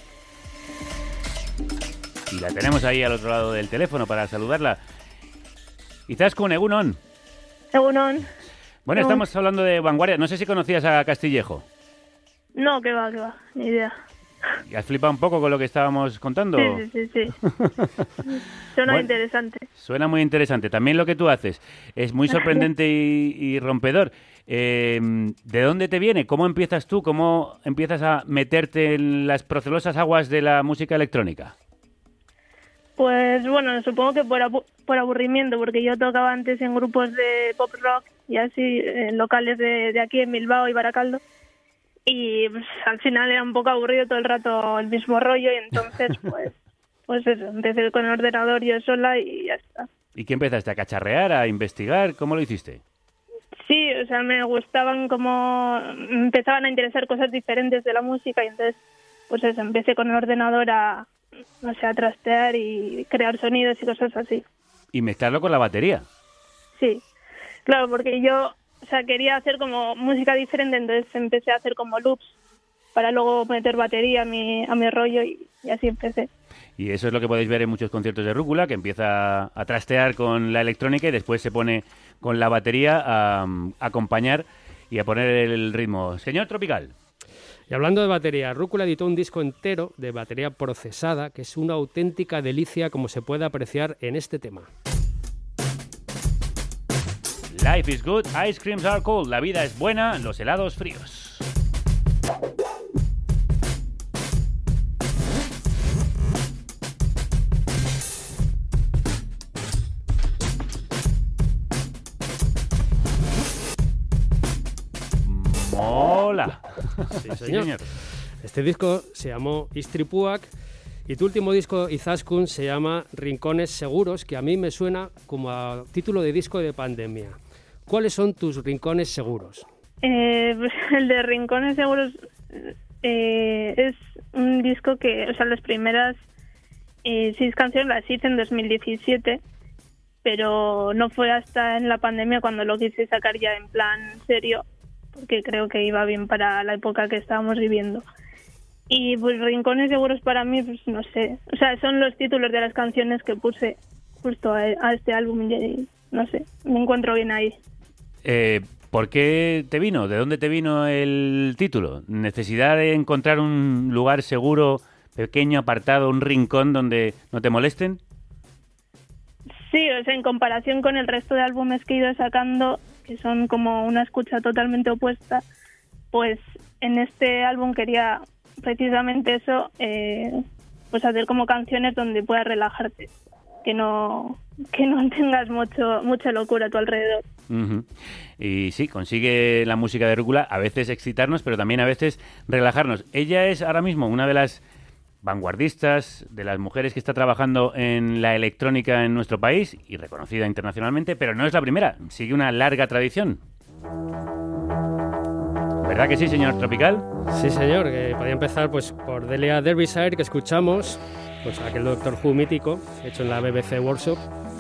[SPEAKER 2] Y la tenemos ahí al otro lado del teléfono para saludarla. Izaskun, egunon.
[SPEAKER 8] Egunon.
[SPEAKER 2] Bueno, estamos hablando de vanguardia. No sé si conocías a Castillejo.
[SPEAKER 8] No, que va, ni idea.
[SPEAKER 2] ¿Y has flipado un poco con lo que estábamos contando?
[SPEAKER 8] Sí. Suena interesante.
[SPEAKER 2] Suena muy interesante. También lo que tú haces es muy sorprendente y rompedor. ¿De dónde te viene? ¿Cómo empiezas tú? ¿Cómo empiezas a meterte en las procelosas aguas de la música electrónica?
[SPEAKER 8] Pues bueno, supongo que por aburrimiento, porque yo tocaba antes en grupos de pop rock y así, en locales de aquí en Bilbao y Baracaldo. y pues, al final era un poco aburrido todo el rato el mismo rollo y entonces pues eso, empecé con el ordenador yo sola y ya está.
[SPEAKER 2] ¿Y qué empezaste? ¿A cacharrear? ¿A investigar? ¿Cómo lo hiciste?
[SPEAKER 8] Sí, o sea, me gustaban me empezaban a interesar cosas diferentes de la música y entonces pues eso, empecé con el ordenador a trastear y crear sonidos y cosas así.
[SPEAKER 2] ¿Y mezclarlo con la batería?
[SPEAKER 8] Sí, claro, porque yo quería hacer como música diferente, entonces empecé a hacer como loops para luego meter batería a mi rollo y así empecé.
[SPEAKER 2] Y eso es lo que podéis ver en muchos conciertos de Rúcula, que empieza a trastear con la electrónica y después se pone con la batería a acompañar y a poner el ritmo. Señor Tropical.
[SPEAKER 4] Y hablando de batería, Rúcula editó un disco entero de batería procesada, que es una auténtica delicia, como se puede apreciar en este tema.
[SPEAKER 2] Life is good, ice creams are cold. La vida es buena, los helados fríos. ¡Mola!
[SPEAKER 4] Sí, señor. Este disco se llamó Istripuak y tu último disco, Izaskun, se llama Rincones Seguros, que a mí me suena como a título de disco de pandemia. ¿Cuáles son tus rincones seguros?
[SPEAKER 8] Pues el de Rincones Seguros es un disco que, o sea, las primeras 6 canciones las hice en 2017, pero no fue hasta en la pandemia cuando lo quise sacar ya en plan serio, porque creo que iba bien para la época que estábamos viviendo. Y pues Rincones Seguros para mí, pues no sé, o sea, son los títulos de las canciones que puse justo a este álbum y no sé, me encuentro bien ahí.
[SPEAKER 2] ¿Por qué te vino? ¿De dónde te vino el título? ¿Necesidad de encontrar un lugar seguro, pequeño, apartado, un rincón donde no te molesten?
[SPEAKER 8] Sí, o sea, en comparación con el resto de álbumes que he ido sacando, que son como una escucha totalmente opuesta, pues en este álbum quería precisamente eso, pues hacer como canciones donde puedas relajarte, que no tengas mucha locura a tu alrededor.
[SPEAKER 2] Uh-huh. Y sí, consigue la música de Rúcula a veces excitarnos, pero también a veces relajarnos. Ella es ahora mismo una de las vanguardistas, de las mujeres que está trabajando en la electrónica en nuestro país y reconocida internacionalmente, pero no es la primera, sigue una larga tradición. ¿Verdad que sí, señor Tropical?
[SPEAKER 4] Sí, señor, que podía empezar pues por Delia Derbyshire, que escuchamos, pues aquel Doctor Who mítico, hecho en la BBC Workshop,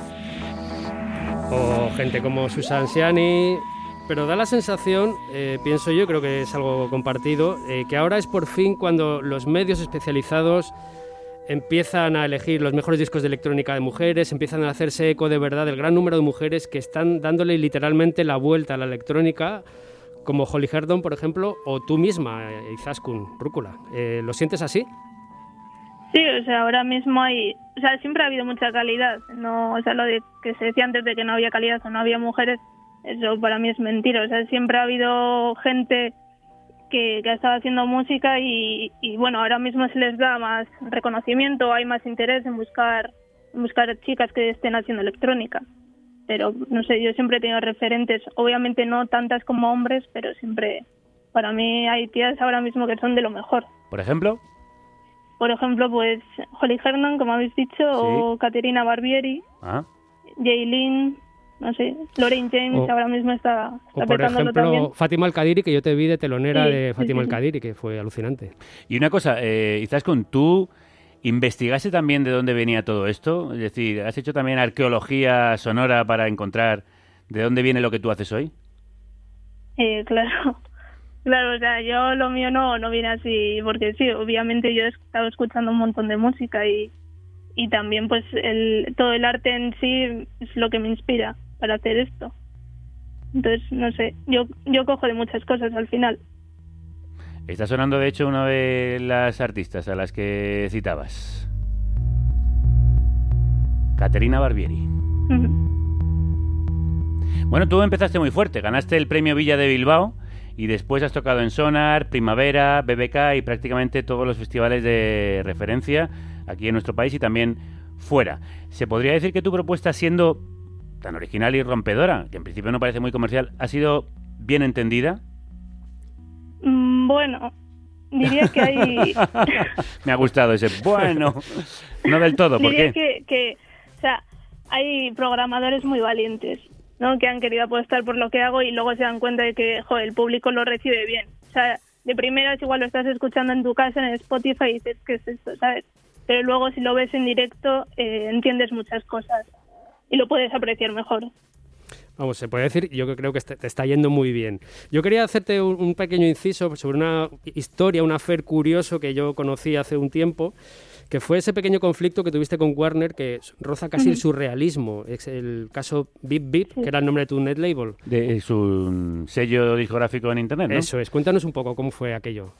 [SPEAKER 4] o gente como Susan Ciani, pero da la sensación, pienso yo, creo que es algo compartido, que ahora es por fin cuando los medios especializados empiezan a elegir los mejores discos de electrónica de mujeres, empiezan a hacerse eco de verdad del gran número de mujeres que están dándole literalmente la vuelta a la electrónica, como Holly Herdon, por ejemplo, o tú misma, Izaskun, Rúcula. ¿Lo sientes así?
[SPEAKER 8] Sí, o sea, ahora mismo siempre ha habido mucha calidad, no, o sea, lo de que se decía antes de que no había calidad o no había mujeres, eso para mí es mentira, o sea, siempre ha habido gente que ha estado haciendo música y bueno, ahora mismo se les da más reconocimiento, hay más interés en buscar chicas que estén haciendo electrónica. Pero, no sé, yo siempre he tenido referentes, obviamente no tantas como hombres, pero siempre, para mí hay tías ahora mismo que son de lo mejor.
[SPEAKER 2] ¿Por ejemplo?
[SPEAKER 8] Por ejemplo, pues Holly Herdon, como habéis dicho, sí. O Caterina Barbieri, Jaylin, no sé, Lorraine James ahora mismo está petándolo también.
[SPEAKER 4] Fátima El Kadiri, que yo te vi de telonera de Fátima El Kadiri, que fue alucinante.
[SPEAKER 2] Y una cosa, Izaskun, ¿tú investigaste también de dónde venía todo esto? Es decir, ¿has hecho también arqueología sonora para encontrar de dónde viene lo que tú haces hoy?
[SPEAKER 8] Claro, o sea, yo lo mío no viene así, porque sí, obviamente yo he estado escuchando un montón de música y también pues todo el arte en sí es lo que me inspira para hacer esto. Entonces, no sé, yo cojo de muchas cosas al final.
[SPEAKER 2] Está sonando, de hecho, una de las artistas a las que citabas. Caterina Barbieri. Uh-huh. Bueno, tú empezaste muy fuerte. Ganaste el premio Villa de Bilbao y después has tocado en Sonar, Primavera, BBK y prácticamente todos los festivales de referencia aquí en nuestro país y también fuera. ¿Se podría decir que tu propuesta, siendo tan original y rompedora, que en principio no parece muy comercial, ha sido bien entendida?
[SPEAKER 8] Bueno, diría que hay...
[SPEAKER 2] Me ha gustado ese bueno. No del todo, ¿por
[SPEAKER 8] diría
[SPEAKER 2] qué?
[SPEAKER 8] que, o sea, hay programadores muy valientes, ¿no? Que han querido apostar por lo que hago y luego se dan cuenta de que, joder, el público lo recibe bien. O sea, de primeras igual lo estás escuchando en tu casa, en Spotify, y dices, ¿qué es esto?, ¿sabes? Pero luego si lo ves en directo, entiendes muchas cosas y lo puedes apreciar mejor.
[SPEAKER 4] Vamos, se puede decir, yo creo que te está yendo muy bien. Yo quería hacerte un pequeño inciso sobre una historia, un affair curioso que yo conocí hace un tiempo, que fue ese pequeño conflicto que tuviste con Warner, que roza casi el surrealismo. Es el caso Beep Beep, que era el nombre de tu net label.
[SPEAKER 2] De su sello discográfico en Internet, ¿no?
[SPEAKER 4] Eso es. Cuéntanos un poco cómo fue aquello.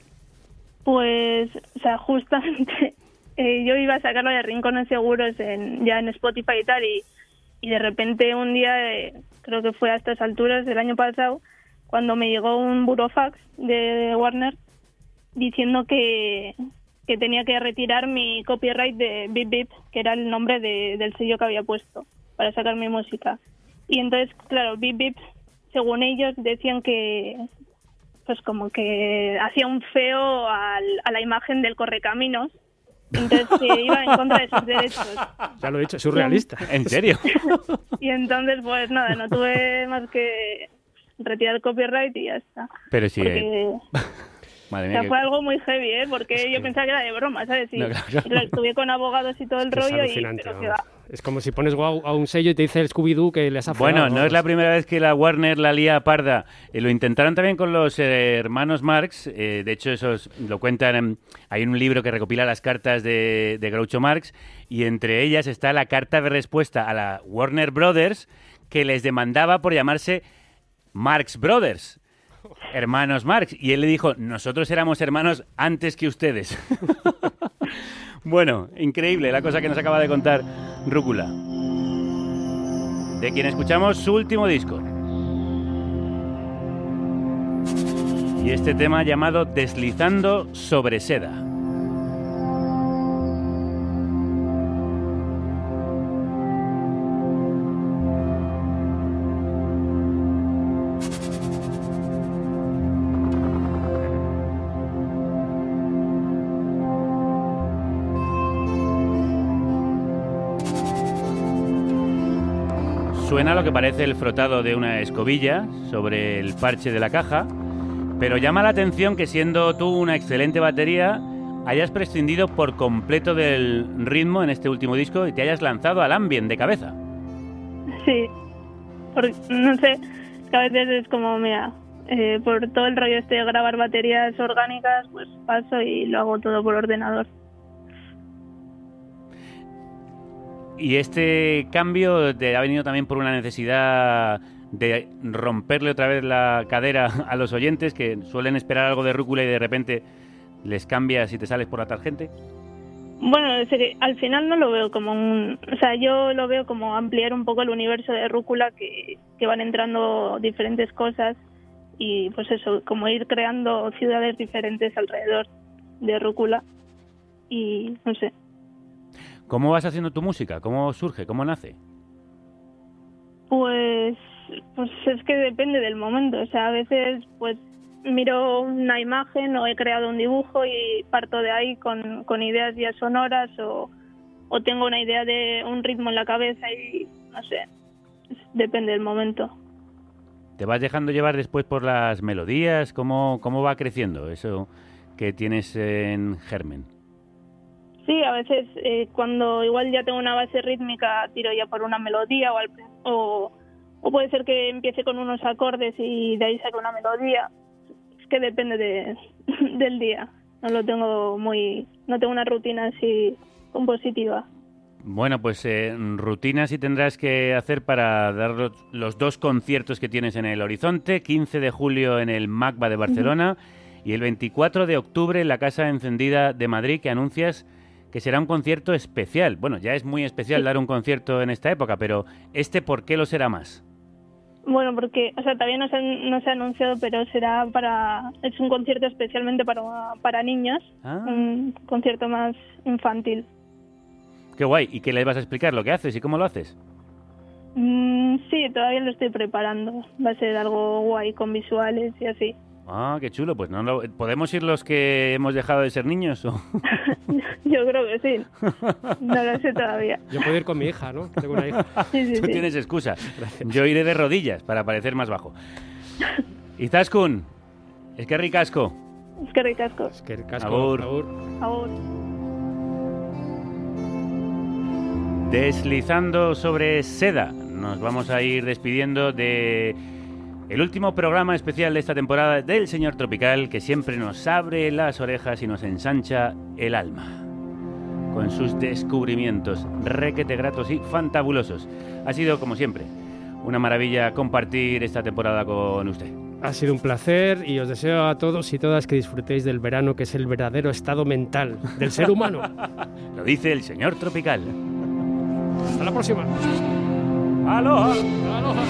[SPEAKER 8] Pues, o sea, justamente yo iba a sacarlo de Rincones Seguros ya en Spotify y tal, y de repente un día, creo que fue a estas alturas del año pasado, cuando me llegó un burofax de Warner diciendo que tenía que retirar mi copyright de Beep Beep, que era el nombre del sello que había puesto para sacar mi música. Y entonces, claro, Beep Beep, según ellos, decían que pues como que hacía un feo a la imagen del Correcaminos. Entonces iba en contra de sus derechos.
[SPEAKER 4] Ya lo he dicho, es surrealista.
[SPEAKER 2] ¿En serio?
[SPEAKER 8] Y entonces, pues nada, no tuve más que retirar el copyright y ya está.
[SPEAKER 2] Pero sí.
[SPEAKER 8] Porque...
[SPEAKER 2] Madre
[SPEAKER 8] O
[SPEAKER 2] mía,
[SPEAKER 8] sea, fue algo muy heavy, porque yo pensaba que era de broma, ¿sabes? Y,
[SPEAKER 2] No, claro.
[SPEAKER 8] y lo estuve con abogados y todo el rollo.
[SPEAKER 4] Es alucinante,
[SPEAKER 8] Pero
[SPEAKER 4] vamos. Es como si pones guau a un sello y te dice el Scooby-Doo que les ha fregado.
[SPEAKER 2] Bueno, no es la primera vez que la Warner la lía parda. Lo intentaron también con los hermanos Marx. De hecho, esos lo cuentan. Hay un libro que recopila las cartas de Groucho Marx, y entre ellas está la carta de respuesta a la Warner Brothers, que les demandaba por llamarse Marx Brothers. Hermanos Marx. Y él le dijo, nosotros éramos hermanos antes que ustedes. Bueno, increíble la cosa que nos acaba de contar Rúcula, de quien escuchamos su último disco. Y este tema llamado Deslizando sobre seda. Suena lo que parece el frotado de una escobilla sobre el parche de la caja, pero llama la atención que, siendo tú una excelente batería, hayas prescindido por completo del ritmo en este último disco y te hayas lanzado al ambient de cabeza.
[SPEAKER 8] Sí, porque, no sé, que a veces es como, mira, por todo el rollo de grabar baterías orgánicas, pues paso y lo hago todo por ordenador.
[SPEAKER 2] Y este cambio te ha venido también por una necesidad de romperle otra vez la cadera a los oyentes, que suelen esperar algo de Rúcula y de repente les cambias y te sales por la tangente.
[SPEAKER 8] Bueno, es que al final no lo veo como o sea, yo lo veo como ampliar un poco el universo de Rúcula, que van entrando diferentes cosas y pues eso, como ir creando ciudades diferentes alrededor de Rúcula y no sé.
[SPEAKER 2] ¿Cómo vas haciendo tu música? ¿Cómo surge? ¿Cómo nace?
[SPEAKER 8] Pues es que depende del momento. O sea, a veces pues miro una imagen o he creado un dibujo y parto de ahí con ideas ya sonoras o tengo una idea de un ritmo en la cabeza y no sé, depende del momento.
[SPEAKER 2] ¿Te vas dejando llevar después por las melodías? ¿Cómo va creciendo eso que tienes en germen?
[SPEAKER 8] Sí, a veces cuando igual ya tengo una base rítmica tiro ya por una melodía o puede ser que empiece con unos acordes y de ahí saque una melodía. Es que depende del día. No tengo una rutina así compositiva.
[SPEAKER 2] Bueno, pues rutina sí tendrás que hacer para dar los dos conciertos que tienes en el horizonte, 15 de julio en el MACBA de Barcelona y el 24 de octubre en la Casa Encendida de Madrid, que anuncias que será un concierto especial. Bueno, ya es muy especial dar un concierto en esta época, pero ¿por qué lo será más?
[SPEAKER 8] Bueno, porque, o sea, todavía no se ha anunciado, pero es un concierto especialmente para niños, un concierto más infantil.
[SPEAKER 2] Qué guay. ¿Y qué les vas a explicar lo que haces y cómo lo haces?
[SPEAKER 8] Sí, todavía lo estoy preparando. Va a ser algo guay con visuales y así.
[SPEAKER 2] Ah, qué chulo. Pues ¿podemos ir los que hemos dejado de ser niños? ¿O?
[SPEAKER 8] Yo creo que sí. No lo sé todavía.
[SPEAKER 4] Yo puedo ir con mi hija, ¿no? Tengo una hija.
[SPEAKER 8] Sí,
[SPEAKER 2] Tú tienes excusa. Yo iré de rodillas para parecer más bajo. Izaskun, eskerrik asko.
[SPEAKER 8] Eskerrik asko.
[SPEAKER 4] Eskerrik asko.
[SPEAKER 2] Agur.
[SPEAKER 8] Agur.
[SPEAKER 2] Deslizando sobre seda, nos vamos a ir despidiendo de el último programa especial de esta temporada del Señor Tropical, que siempre nos abre las orejas y nos ensancha el alma con sus descubrimientos requete gratos y fantabulosos. Ha sido, como siempre, una maravilla compartir esta temporada con usted.
[SPEAKER 4] Ha sido un placer y os deseo a todos y todas que disfrutéis del verano, que es el verdadero estado mental del ser humano.
[SPEAKER 2] Lo dice el Señor Tropical.
[SPEAKER 4] Hasta la próxima.
[SPEAKER 2] ¡Aloha!
[SPEAKER 4] ¡Aloha!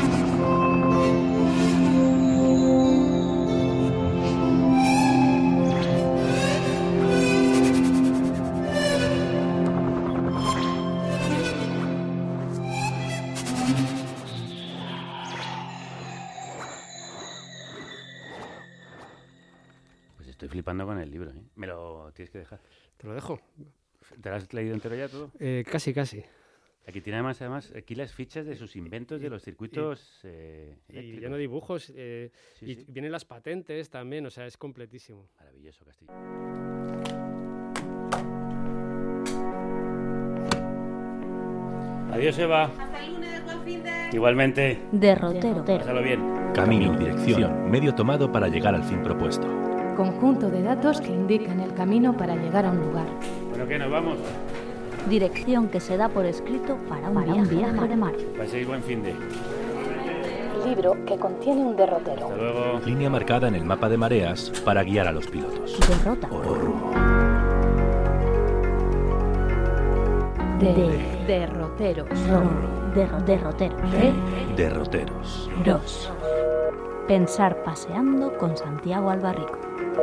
[SPEAKER 2] Pues estoy flipando con el libro, ¿eh? Me lo tienes que dejar.
[SPEAKER 4] Te lo dejo.
[SPEAKER 2] ¿Te lo has leído entero ya todo?
[SPEAKER 4] Casi.
[SPEAKER 2] Aquí tiene además aquí las fichas de sus inventos de los circuitos
[SPEAKER 4] Y
[SPEAKER 2] eléctricos.
[SPEAKER 4] lleno de dibujos.
[SPEAKER 2] Sí.
[SPEAKER 4] Vienen las patentes también, o sea, es completísimo.
[SPEAKER 2] Maravilloso, Castillo. Adiós, Eva.
[SPEAKER 9] Hasta el lunes, buen fin de...
[SPEAKER 2] Igualmente.
[SPEAKER 5] Derrotero.
[SPEAKER 2] Pásalo bien.
[SPEAKER 3] Camino, dirección, medio tomado para llegar al fin propuesto.
[SPEAKER 10] Conjunto de datos que indican el camino para llegar a un lugar.
[SPEAKER 2] Bueno, ¿qué? ¿Nos vamos?
[SPEAKER 5] Dirección que se da por escrito para un viaje de mar.
[SPEAKER 2] Paséis buen fin de.
[SPEAKER 10] Libro que contiene un derrotero.
[SPEAKER 2] Hasta luego.
[SPEAKER 3] Línea marcada en el mapa de mareas para guiar a los pilotos.
[SPEAKER 5] Derrota.
[SPEAKER 10] Derroteros.
[SPEAKER 5] Derrotero.
[SPEAKER 3] Derroteros.
[SPEAKER 5] 2. Pensar paseando con Santiago Albarrico.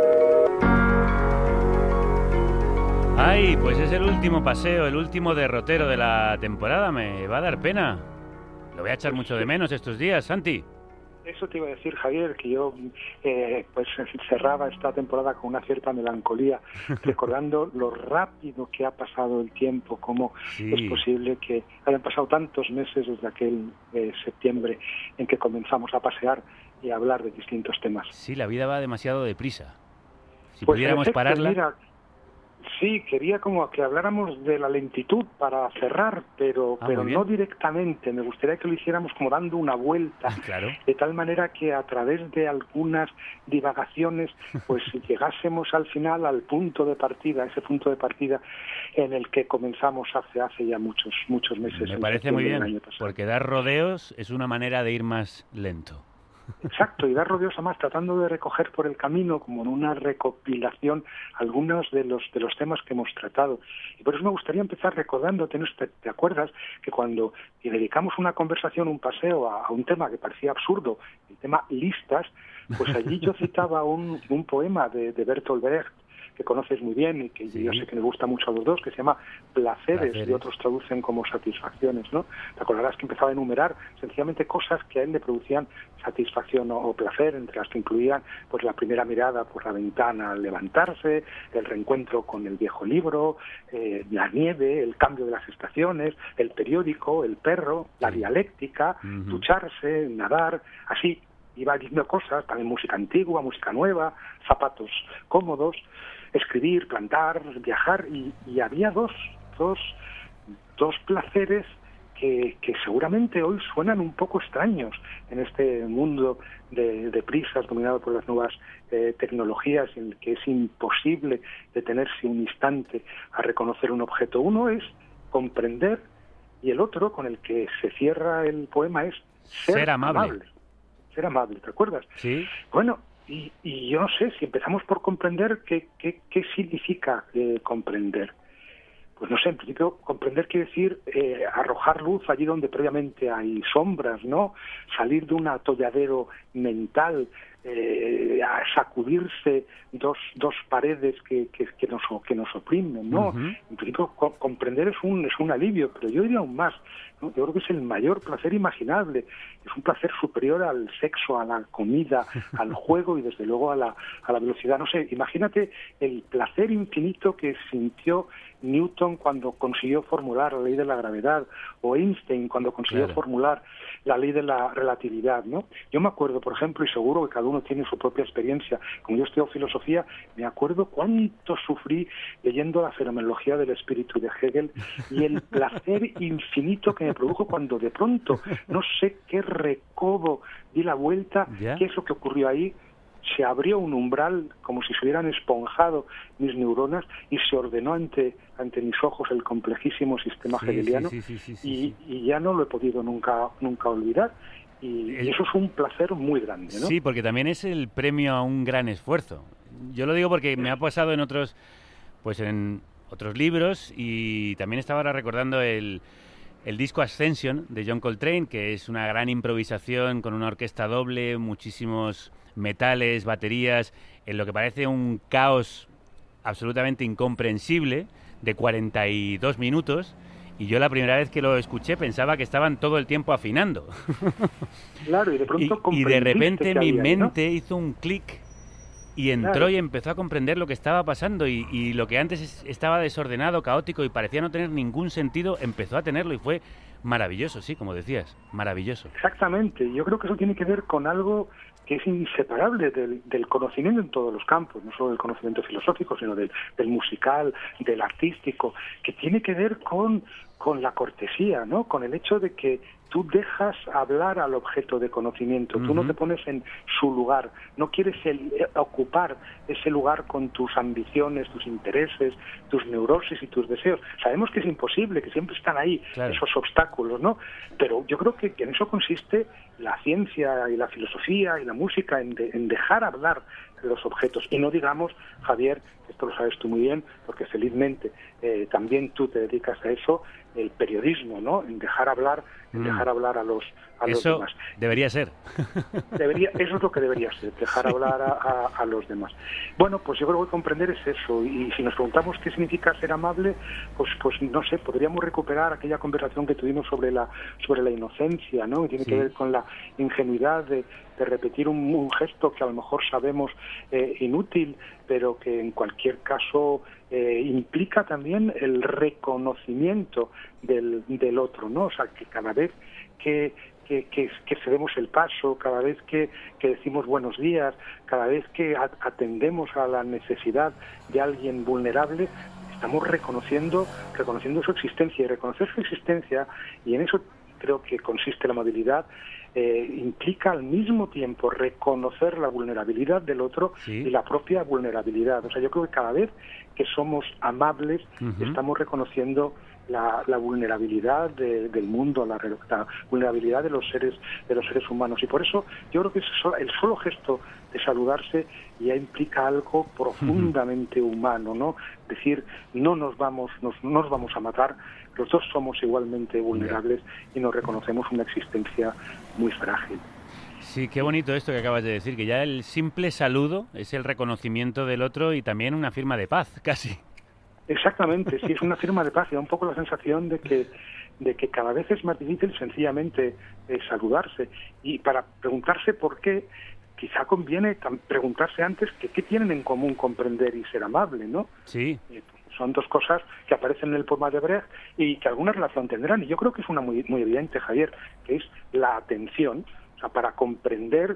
[SPEAKER 2] Ay, pues es el último paseo, el último derrotero de la temporada. Me va a dar pena. Lo voy a echar mucho de menos estos días, Santi.
[SPEAKER 11] Eso te iba a decir, Javier, que yo pues cerraba esta temporada con una cierta melancolía, recordando lo rápido que ha pasado el tiempo, cómo es posible que hayan pasado tantos meses desde aquel septiembre en que comenzamos a pasear y a hablar de distintos temas.
[SPEAKER 2] Sí, la vida va demasiado deprisa. Si
[SPEAKER 11] pues
[SPEAKER 2] pudiéramos
[SPEAKER 11] en efecto,
[SPEAKER 2] pararla...
[SPEAKER 11] Mira, sí, quería como que habláramos de la lentitud para cerrar, pero no directamente. Me gustaría que lo hiciéramos como dando una vuelta,
[SPEAKER 2] claro.
[SPEAKER 11] De tal manera que a través de algunas divagaciones, pues llegásemos al final al punto de partida, ese punto de partida en el que comenzamos hace ya muchos meses.
[SPEAKER 2] Me parece muy bien, porque dar rodeos es una manera de ir más lento.
[SPEAKER 11] Exacto, y dar rodeos además tratando de recoger por el camino, como en una recopilación, algunos de los temas que hemos tratado. Y por eso me gustaría empezar recordándote, ¿te acuerdas que cuando dedicamos una conversación, un paseo a un tema que parecía absurdo, el tema listas, pues allí yo citaba un poema de Bertolt Brecht, que conoces muy bien y que yo sé que me gusta mucho a los dos, que se llama Placeres, y otros traducen como satisfacciones, ¿no? Te acordarás que empezaba a enumerar sencillamente cosas que a él le producían satisfacción o placer, entre las que incluían pues la primera mirada por la ventana al levantarse, el reencuentro con el viejo libro, la nieve, el cambio de las estaciones, el periódico, el perro, la dialéctica, ducharse, nadar, así. Iba diciendo cosas, también música antigua, música nueva, zapatos cómodos, escribir, plantar, viajar, y había dos placeres que seguramente hoy suenan un poco extraños en este mundo de prisas dominado por las nuevas tecnologías, en el que es imposible detenerse un instante a reconocer un objeto. Uno es comprender, y el otro, con el que se cierra el poema, es ser amable. Ser amable, ¿te acuerdas?
[SPEAKER 2] Sí.
[SPEAKER 11] Bueno, y yo no sé, si empezamos por comprender, ¿qué significa comprender? Pues no sé, en principio comprender quiere decir arrojar luz allí donde previamente hay sombras, ¿no? Salir de un atolladero mental, a sacudirse dos paredes que nos oprimen, ¿no? En principio, comprender es un alivio, pero yo diría aún más, ¿no? Yo creo que es el mayor placer imaginable, es un placer superior al sexo, a la comida, al juego y desde luego a la velocidad. No sé, imagínate el placer infinito que sintió Newton cuando consiguió formular la ley de la gravedad, o Einstein cuando consiguió formular la ley de la relatividad, ¿no? Yo me acuerdo, por ejemplo, y seguro que cada uno tiene su propia experiencia, como yo estudio filosofía, me acuerdo cuánto sufrí leyendo la fenomenología del espíritu de Hegel y el placer infinito que me produjo cuando de pronto, no sé qué recodo, di la vuelta, qué es lo que ocurrió ahí. Se abrió un umbral como si se hubieran esponjado mis neuronas y se ordenó ante mis ojos el complejísimo sistema hegeliano y ya no lo he podido nunca olvidar. Y eso es un placer muy grande, ¿no?
[SPEAKER 2] Sí, porque también es el premio a un gran esfuerzo. Yo lo digo porque me ha pasado en otros libros, y también estaba ahora recordando el disco Ascension de John Coltrane, que es una gran improvisación con una orquesta doble, muchísimos metales, baterías, en lo que parece un caos absolutamente incomprensible de 42 minutos, y yo la primera vez que lo escuché pensaba que estaban todo el tiempo afinando.
[SPEAKER 11] Claro, y de pronto
[SPEAKER 2] y de repente mi mente hizo un clic y entró y empezó a comprender lo que estaba pasando, y lo que antes estaba desordenado, caótico y parecía no tener ningún sentido, empezó a tenerlo, y fue maravilloso, sí, como decías, maravilloso.
[SPEAKER 11] Exactamente, yo creo que eso tiene que ver con algo que es inseparable del conocimiento en todos los campos, no solo del conocimiento filosófico, sino del musical, del artístico, que tiene que ver con la cortesía, ¿no? Con el hecho de que tú dejas hablar al objeto de conocimiento, tú no te pones en su lugar, no quieres ocupar ese lugar con tus ambiciones, tus intereses, tus neurosis y tus deseos. Sabemos que es imposible, que siempre están ahí esos obstáculos, ¿no? Pero yo creo que en eso consiste la ciencia y la filosofía y la música, en dejar hablar los objetos. Y no digamos, Javier, esto lo sabes tú muy bien, porque felizmente también tú te dedicas a eso, el periodismo, ¿no? En dejar hablar a los
[SPEAKER 2] eso
[SPEAKER 11] demás.
[SPEAKER 2] Debería ser.
[SPEAKER 11] Eso es lo que debería ser, dejar hablar a los demás. Bueno, pues yo creo que comprender es eso, y si nos preguntamos qué significa ser amable, pues no sé, podríamos recuperar aquella conversación que tuvimos sobre la inocencia, ¿no? Que tiene que ver con la ingenuidad de repetir un gesto que a lo mejor sabemos inútil, pero que en cualquier caso implica también el reconocimiento del otro, ¿no? O sea, que cada vez que cedemos el paso, cada vez que decimos buenos días, cada vez que atendemos a la necesidad de alguien vulnerable, estamos reconociendo su existencia, y reconocer su existencia, y en eso creo que consiste la amabilidad, implica al mismo tiempo reconocer la vulnerabilidad del otro y la propia vulnerabilidad. O sea, yo creo que cada vez que somos amables estamos reconociendo la vulnerabilidad del mundo, la vulnerabilidad de los seres humanos, y por eso yo creo que el solo gesto de saludarse ya implica algo profundamente humano, ¿no? Decir, no nos vamos a matar, los dos somos igualmente vulnerables y nos reconocemos una existencia muy frágil.
[SPEAKER 2] Sí, qué bonito esto que acabas de decir, que ya el simple saludo es el reconocimiento del otro y también una firma de paz, casi.
[SPEAKER 11] Exactamente, sí, es una firma de paz, y da un poco la sensación de que cada vez es más difícil sencillamente saludarse, y para preguntarse por qué, quizá conviene preguntarse antes qué tienen en común comprender y ser amable, ¿no?
[SPEAKER 2] Sí.
[SPEAKER 11] Son dos cosas que aparecen en el poema de Brecht y que alguna relación tendrán, y yo creo que es una muy evidente, Javier, que es la atención. O sea, para comprender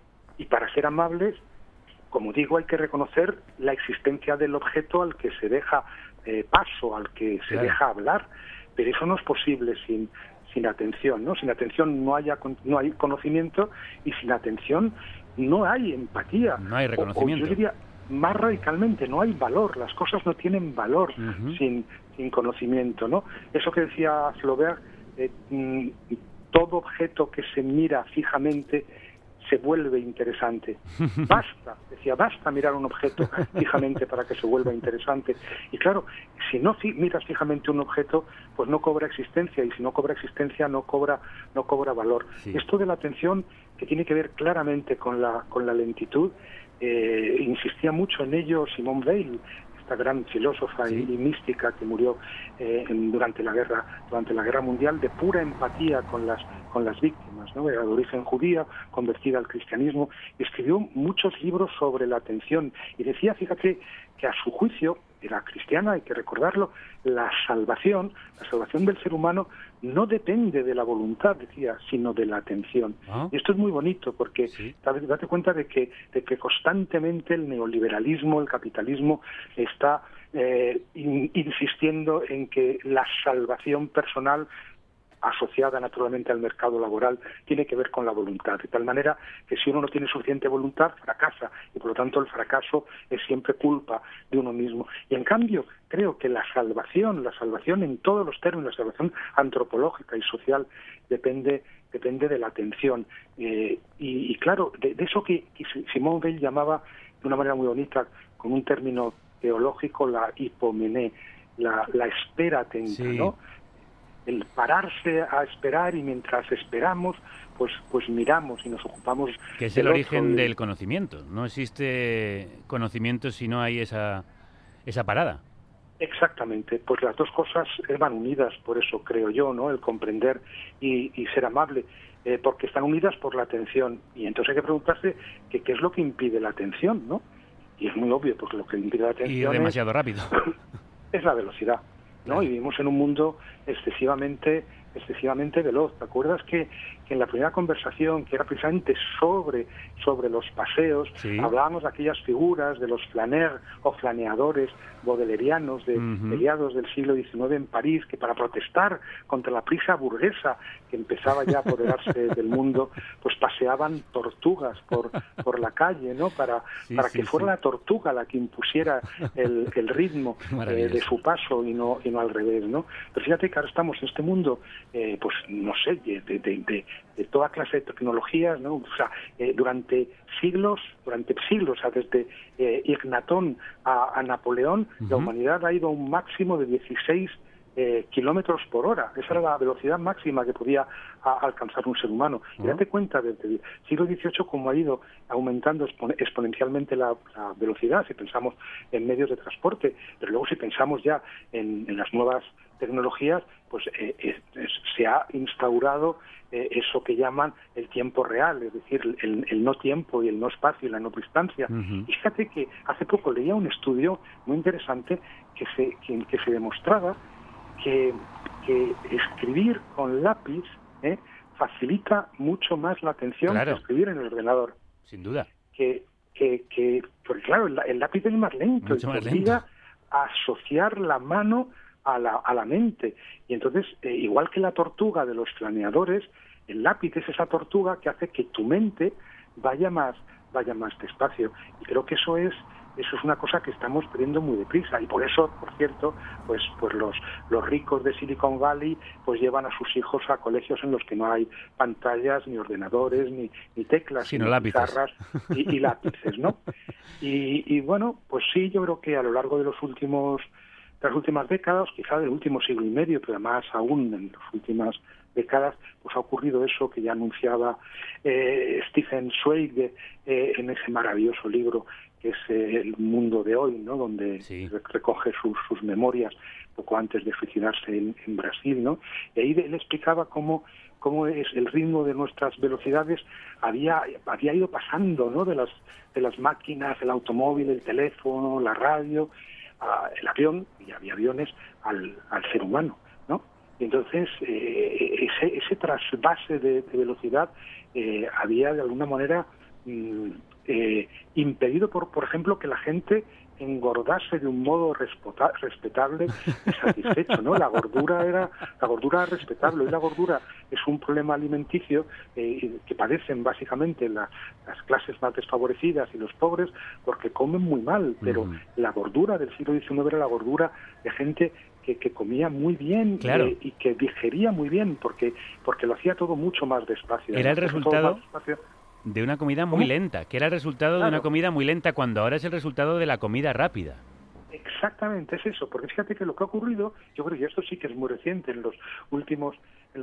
[SPEAKER 11] y para ser amables, como digo, hay que reconocer la existencia del objeto al que se deja paso, al que se deja hablar, pero eso no es posible sin atención, ¿no? Sin atención no hay conocimiento, y sin atención no hay empatía.
[SPEAKER 2] No hay reconocimiento.
[SPEAKER 11] O yo diría más radicalmente, no hay valor, las cosas no tienen valor sin conocimiento, ¿no? Eso que decía Flaubert, todo objeto que se mira fijamente se vuelve interesante. Basta mirar un objeto fijamente para que se vuelva interesante. Y claro, si no miras fijamente un objeto, pues no cobra existencia, y si no cobra existencia no cobra valor. Sí. Esto de la atención, que tiene que ver claramente con la lentitud, insistía mucho en ello Simone Weil, esta gran filósofa y mística que murió durante la guerra mundial, de pura empatía con las víctimas, ¿no? Era de origen judía, convertida al cristianismo, y escribió muchos libros sobre la atención, y decía, fíjate, que a su juicio, era cristiana, hay que recordarlo, la salvación del ser humano no depende de la voluntad, decía, sino de la atención. Y esto es muy bonito, porque date cuenta de que constantemente el neoliberalismo, el capitalismo, está insistiendo en que la salvación personal, asociada naturalmente al mercado laboral, tiene que ver con la voluntad, de tal manera que si uno no tiene suficiente voluntad, fracasa, y por lo tanto el fracaso es siempre culpa de uno mismo. Y en cambio, creo que la salvación en todos los términos, la salvación antropológica y social, depende de la atención. Y claro, de eso que Simone Weil llamaba de una manera muy bonita, con un término teológico, la hipomené, la espera atenta, ¿no? El pararse a esperar, y mientras esperamos, pues miramos y nos ocupamos.
[SPEAKER 2] Que es el origen del conocimiento. No existe conocimiento si no hay esa parada.
[SPEAKER 11] Exactamente, pues las dos cosas van unidas, por eso creo yo, ¿no? El comprender y ser amable, porque están unidas por la atención. Y entonces hay que preguntarse qué es lo que impide la atención, ¿no? Y es muy obvio, porque lo que impide la atención
[SPEAKER 2] y demasiado rápido.
[SPEAKER 11] Es la velocidad, ¿no? Y vivimos en un mundo excesivamente veloz. ¿Te acuerdas que en la primera conversación, que era precisamente sobre los paseos, hablábamos de aquellas figuras de los flaneurs o flaneadores bodelerianos de mediados del siglo XIX en París, que para protestar contra la prisa burguesa que empezaba ya a apoderarse del mundo, pues paseaban tortugas por la calle, ¿no? Para que fuera la tortuga la que impusiera el ritmo de su paso y no al revés, ¿no? Pero fíjate que ahora estamos en este mundo, pues no sé, de toda clase de tecnologías, ¿no? O sea, durante siglos, o sea, desde Ignatón a Napoleón, la humanidad ha ido a un máximo de 16 kilómetros por hora. Esa era la velocidad máxima que podía alcanzar un ser humano. Y date cuenta, desde el siglo XVIII, cómo ha ido aumentando exponencialmente la velocidad, si pensamos en medios de transporte, pero luego si pensamos ya en las nuevas tecnologías, pues se ha instaurado eso que llaman el tiempo real, es decir, el no tiempo y el no espacio y la no distancia. Y fíjate que hace poco leía un estudio muy interesante que se demostraba que escribir con lápiz facilita mucho más la atención que escribir en el ordenador.
[SPEAKER 2] Sin duda.
[SPEAKER 11] Porque claro, el lápiz es más lento, y obliga a asociar la mano a la mente. Y entonces, igual que la tortuga de los flaneadores, el lápiz es esa tortuga que hace que tu mente vaya más despacio. Y creo que eso es una cosa que estamos perdiendo muy deprisa, y por eso, por cierto, pues los ricos de Silicon Valley pues llevan a sus hijos a colegios en los que no hay pantallas, ni ordenadores, ni teclas,
[SPEAKER 2] sino
[SPEAKER 11] ni pizarras y lápices, ¿no? Y bueno, pues sí, yo creo que a lo largo de las últimas décadas, quizá del último siglo y medio, pero además aún en las últimas décadas, pues ha ocurrido eso que ya anunciaba Stephen Zweig en ese maravilloso libro que es El mundo de hoy, ¿no? Donde recoge sus memorias poco antes de suicidarse en Brasil, ¿no? Y ahí él explicaba cómo es el ritmo de nuestras velocidades había ido pasando, ¿no? De las máquinas, el automóvil, el teléfono, la radio, el avión, y había aviones, al ser humano, ¿no? Y entonces ese trasvase de velocidad había de alguna manera impedido por ejemplo, que la gente engordase de un modo respetable y satisfecho, ¿no? La gordura era respetable. Hoy la gordura es un problema alimenticio que padecen básicamente las clases más desfavorecidas y los pobres, porque comen muy mal, pero la gordura del siglo XIX era la gordura de gente que comía muy bien, y que digería muy bien, porque lo hacía todo mucho más despacio.
[SPEAKER 2] Era el resultado de una comida muy lenta, que era el resultado de una comida muy lenta, cuando ahora es el resultado de la comida rápida.
[SPEAKER 11] Exactamente, es eso, porque fíjate que lo que ha ocurrido, yo creo que esto sí que es muy reciente en los últimos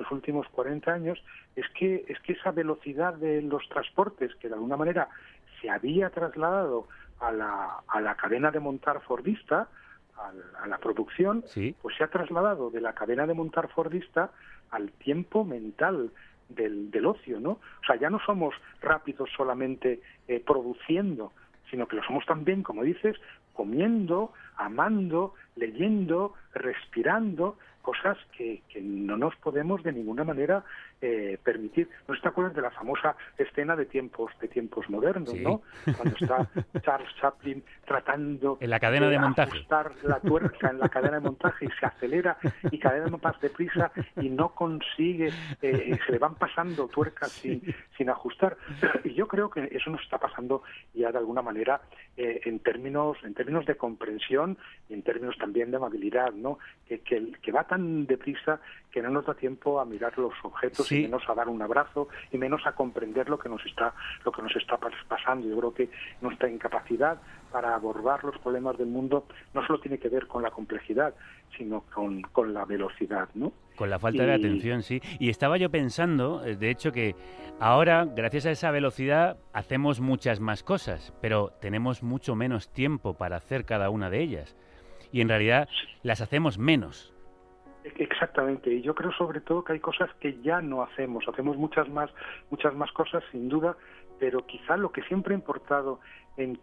[SPEAKER 11] 40 años, es que esa velocidad de los transportes, que de alguna manera se había trasladado a la cadena de montar fordista, a la producción,
[SPEAKER 2] sí,
[SPEAKER 11] pues se ha trasladado de la cadena de montar fordista al tiempo mental del ocio, ¿no? O sea, ya no somos rápidos solamente produciendo, sino que lo somos también, como dices, comiendo, amando, leyendo, respirando, cosas que no nos podemos de ninguna manera permitir. ¿No te acuerdas de la famosa escena de tiempos modernos,
[SPEAKER 2] sí,
[SPEAKER 11] ¿no? Cuando está Charles Chaplin tratando
[SPEAKER 2] en la cadena de montaje,
[SPEAKER 11] ajustar la tuerca en la cadena de montaje y se acelera y cada vez más deprisa y no consigue, se le van pasando tuercas sin ajustar. Y yo creo que eso nos está pasando ya de alguna manera en términos de comprensión y en términos también de amabilidad, ¿no? Que va tan deprisa que no nos da tiempo a mirar los objetos, sí, y menos a dar un abrazo y menos a comprender lo que nos está pasando. Yo creo que nuestra incapacidad para abordar los problemas del mundo no solo tiene que ver con la complejidad, sino con la velocidad, ¿no?
[SPEAKER 2] Con la falta de atención, sí. Y estaba yo pensando, de hecho, que ahora, gracias a esa velocidad, hacemos muchas más cosas, pero tenemos mucho menos tiempo para hacer cada una de ellas. Y en realidad las hacemos menos.
[SPEAKER 11] Exactamente, y yo creo sobre todo que hay cosas que ya no hacemos muchas más cosas sin duda, pero quizá lo que siempre ha importado en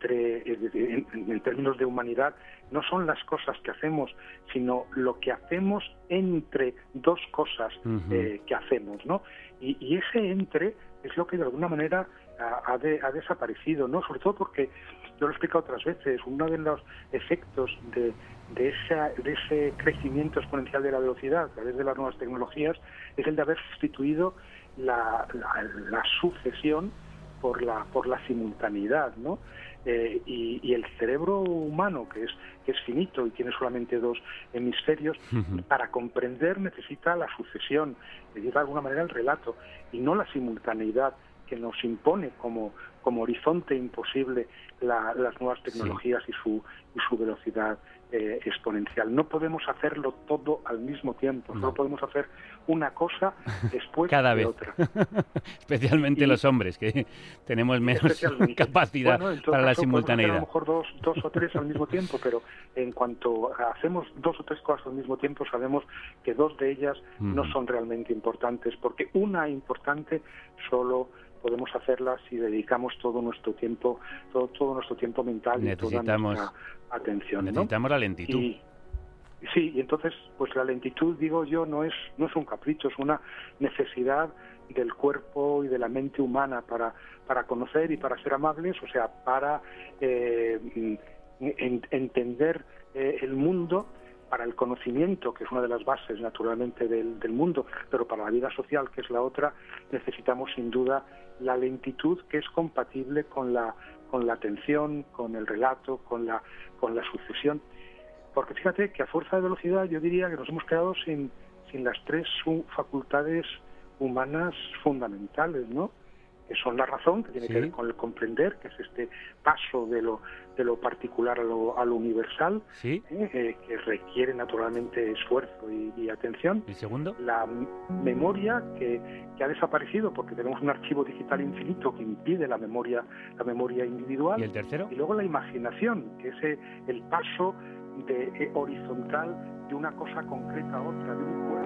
[SPEAKER 11] términos de humanidad no son las cosas que hacemos, sino lo que hacemos entre dos cosas que hacemos, ¿no? Y ese entre es lo que de alguna manera ha desaparecido, ¿no? Sobre todo porque, yo lo he explicado otras veces, uno de los efectos de ese crecimiento exponencial de la velocidad a través de las nuevas tecnologías es el de haber sustituido la sucesión por la simultaneidad, ¿no? Y el cerebro humano, que es finito y tiene solamente dos hemisferios, para comprender necesita la sucesión, necesita de alguna manera el relato, y no la simultaneidad que nos impone como horizonte imposible las nuevas tecnologías, sí, y su velocidad exponencial. No podemos hacerlo todo al mismo tiempo, no podemos hacer una cosa después
[SPEAKER 2] cada
[SPEAKER 11] de
[SPEAKER 2] vez.
[SPEAKER 11] otra.
[SPEAKER 2] Especialmente los hombres, que tenemos menos capacidad para la simultaneidad.
[SPEAKER 11] A lo mejor dos o tres al mismo tiempo, pero en cuanto hacemos dos o tres cosas al mismo tiempo, sabemos que dos de ellas no son realmente importantes, porque una importante solo podemos hacerla si dedicamos todo nuestro tiempo mental y toda nuestra atención, ¿no?
[SPEAKER 2] Necesitamos la lentitud.
[SPEAKER 11] Y entonces, pues la lentitud, digo yo, no es un capricho, es una necesidad del cuerpo y de la mente humana para conocer y para ser amables, o sea, para entender el mundo, para el conocimiento, que es una de las bases naturalmente del mundo, pero para la vida social, que es la otra, necesitamos sin duda la lentitud, que es compatible con la atención, con el relato, con la sucesión. Porque fíjate que a fuerza de velocidad yo diría que nos hemos quedado sin las tres facultades humanas fundamentales, ¿no? Que son la razón, que tiene que ver con el comprender, que es este paso de lo particular a lo universal, que requiere naturalmente esfuerzo y atención.
[SPEAKER 2] ¿El segundo?
[SPEAKER 11] La memoria, que ha desaparecido porque tenemos un archivo digital infinito que impide la memoria individual.
[SPEAKER 2] ¿Y el tercero?
[SPEAKER 11] Y luego la imaginación, que es el paso horizontal de una cosa concreta a otra, de un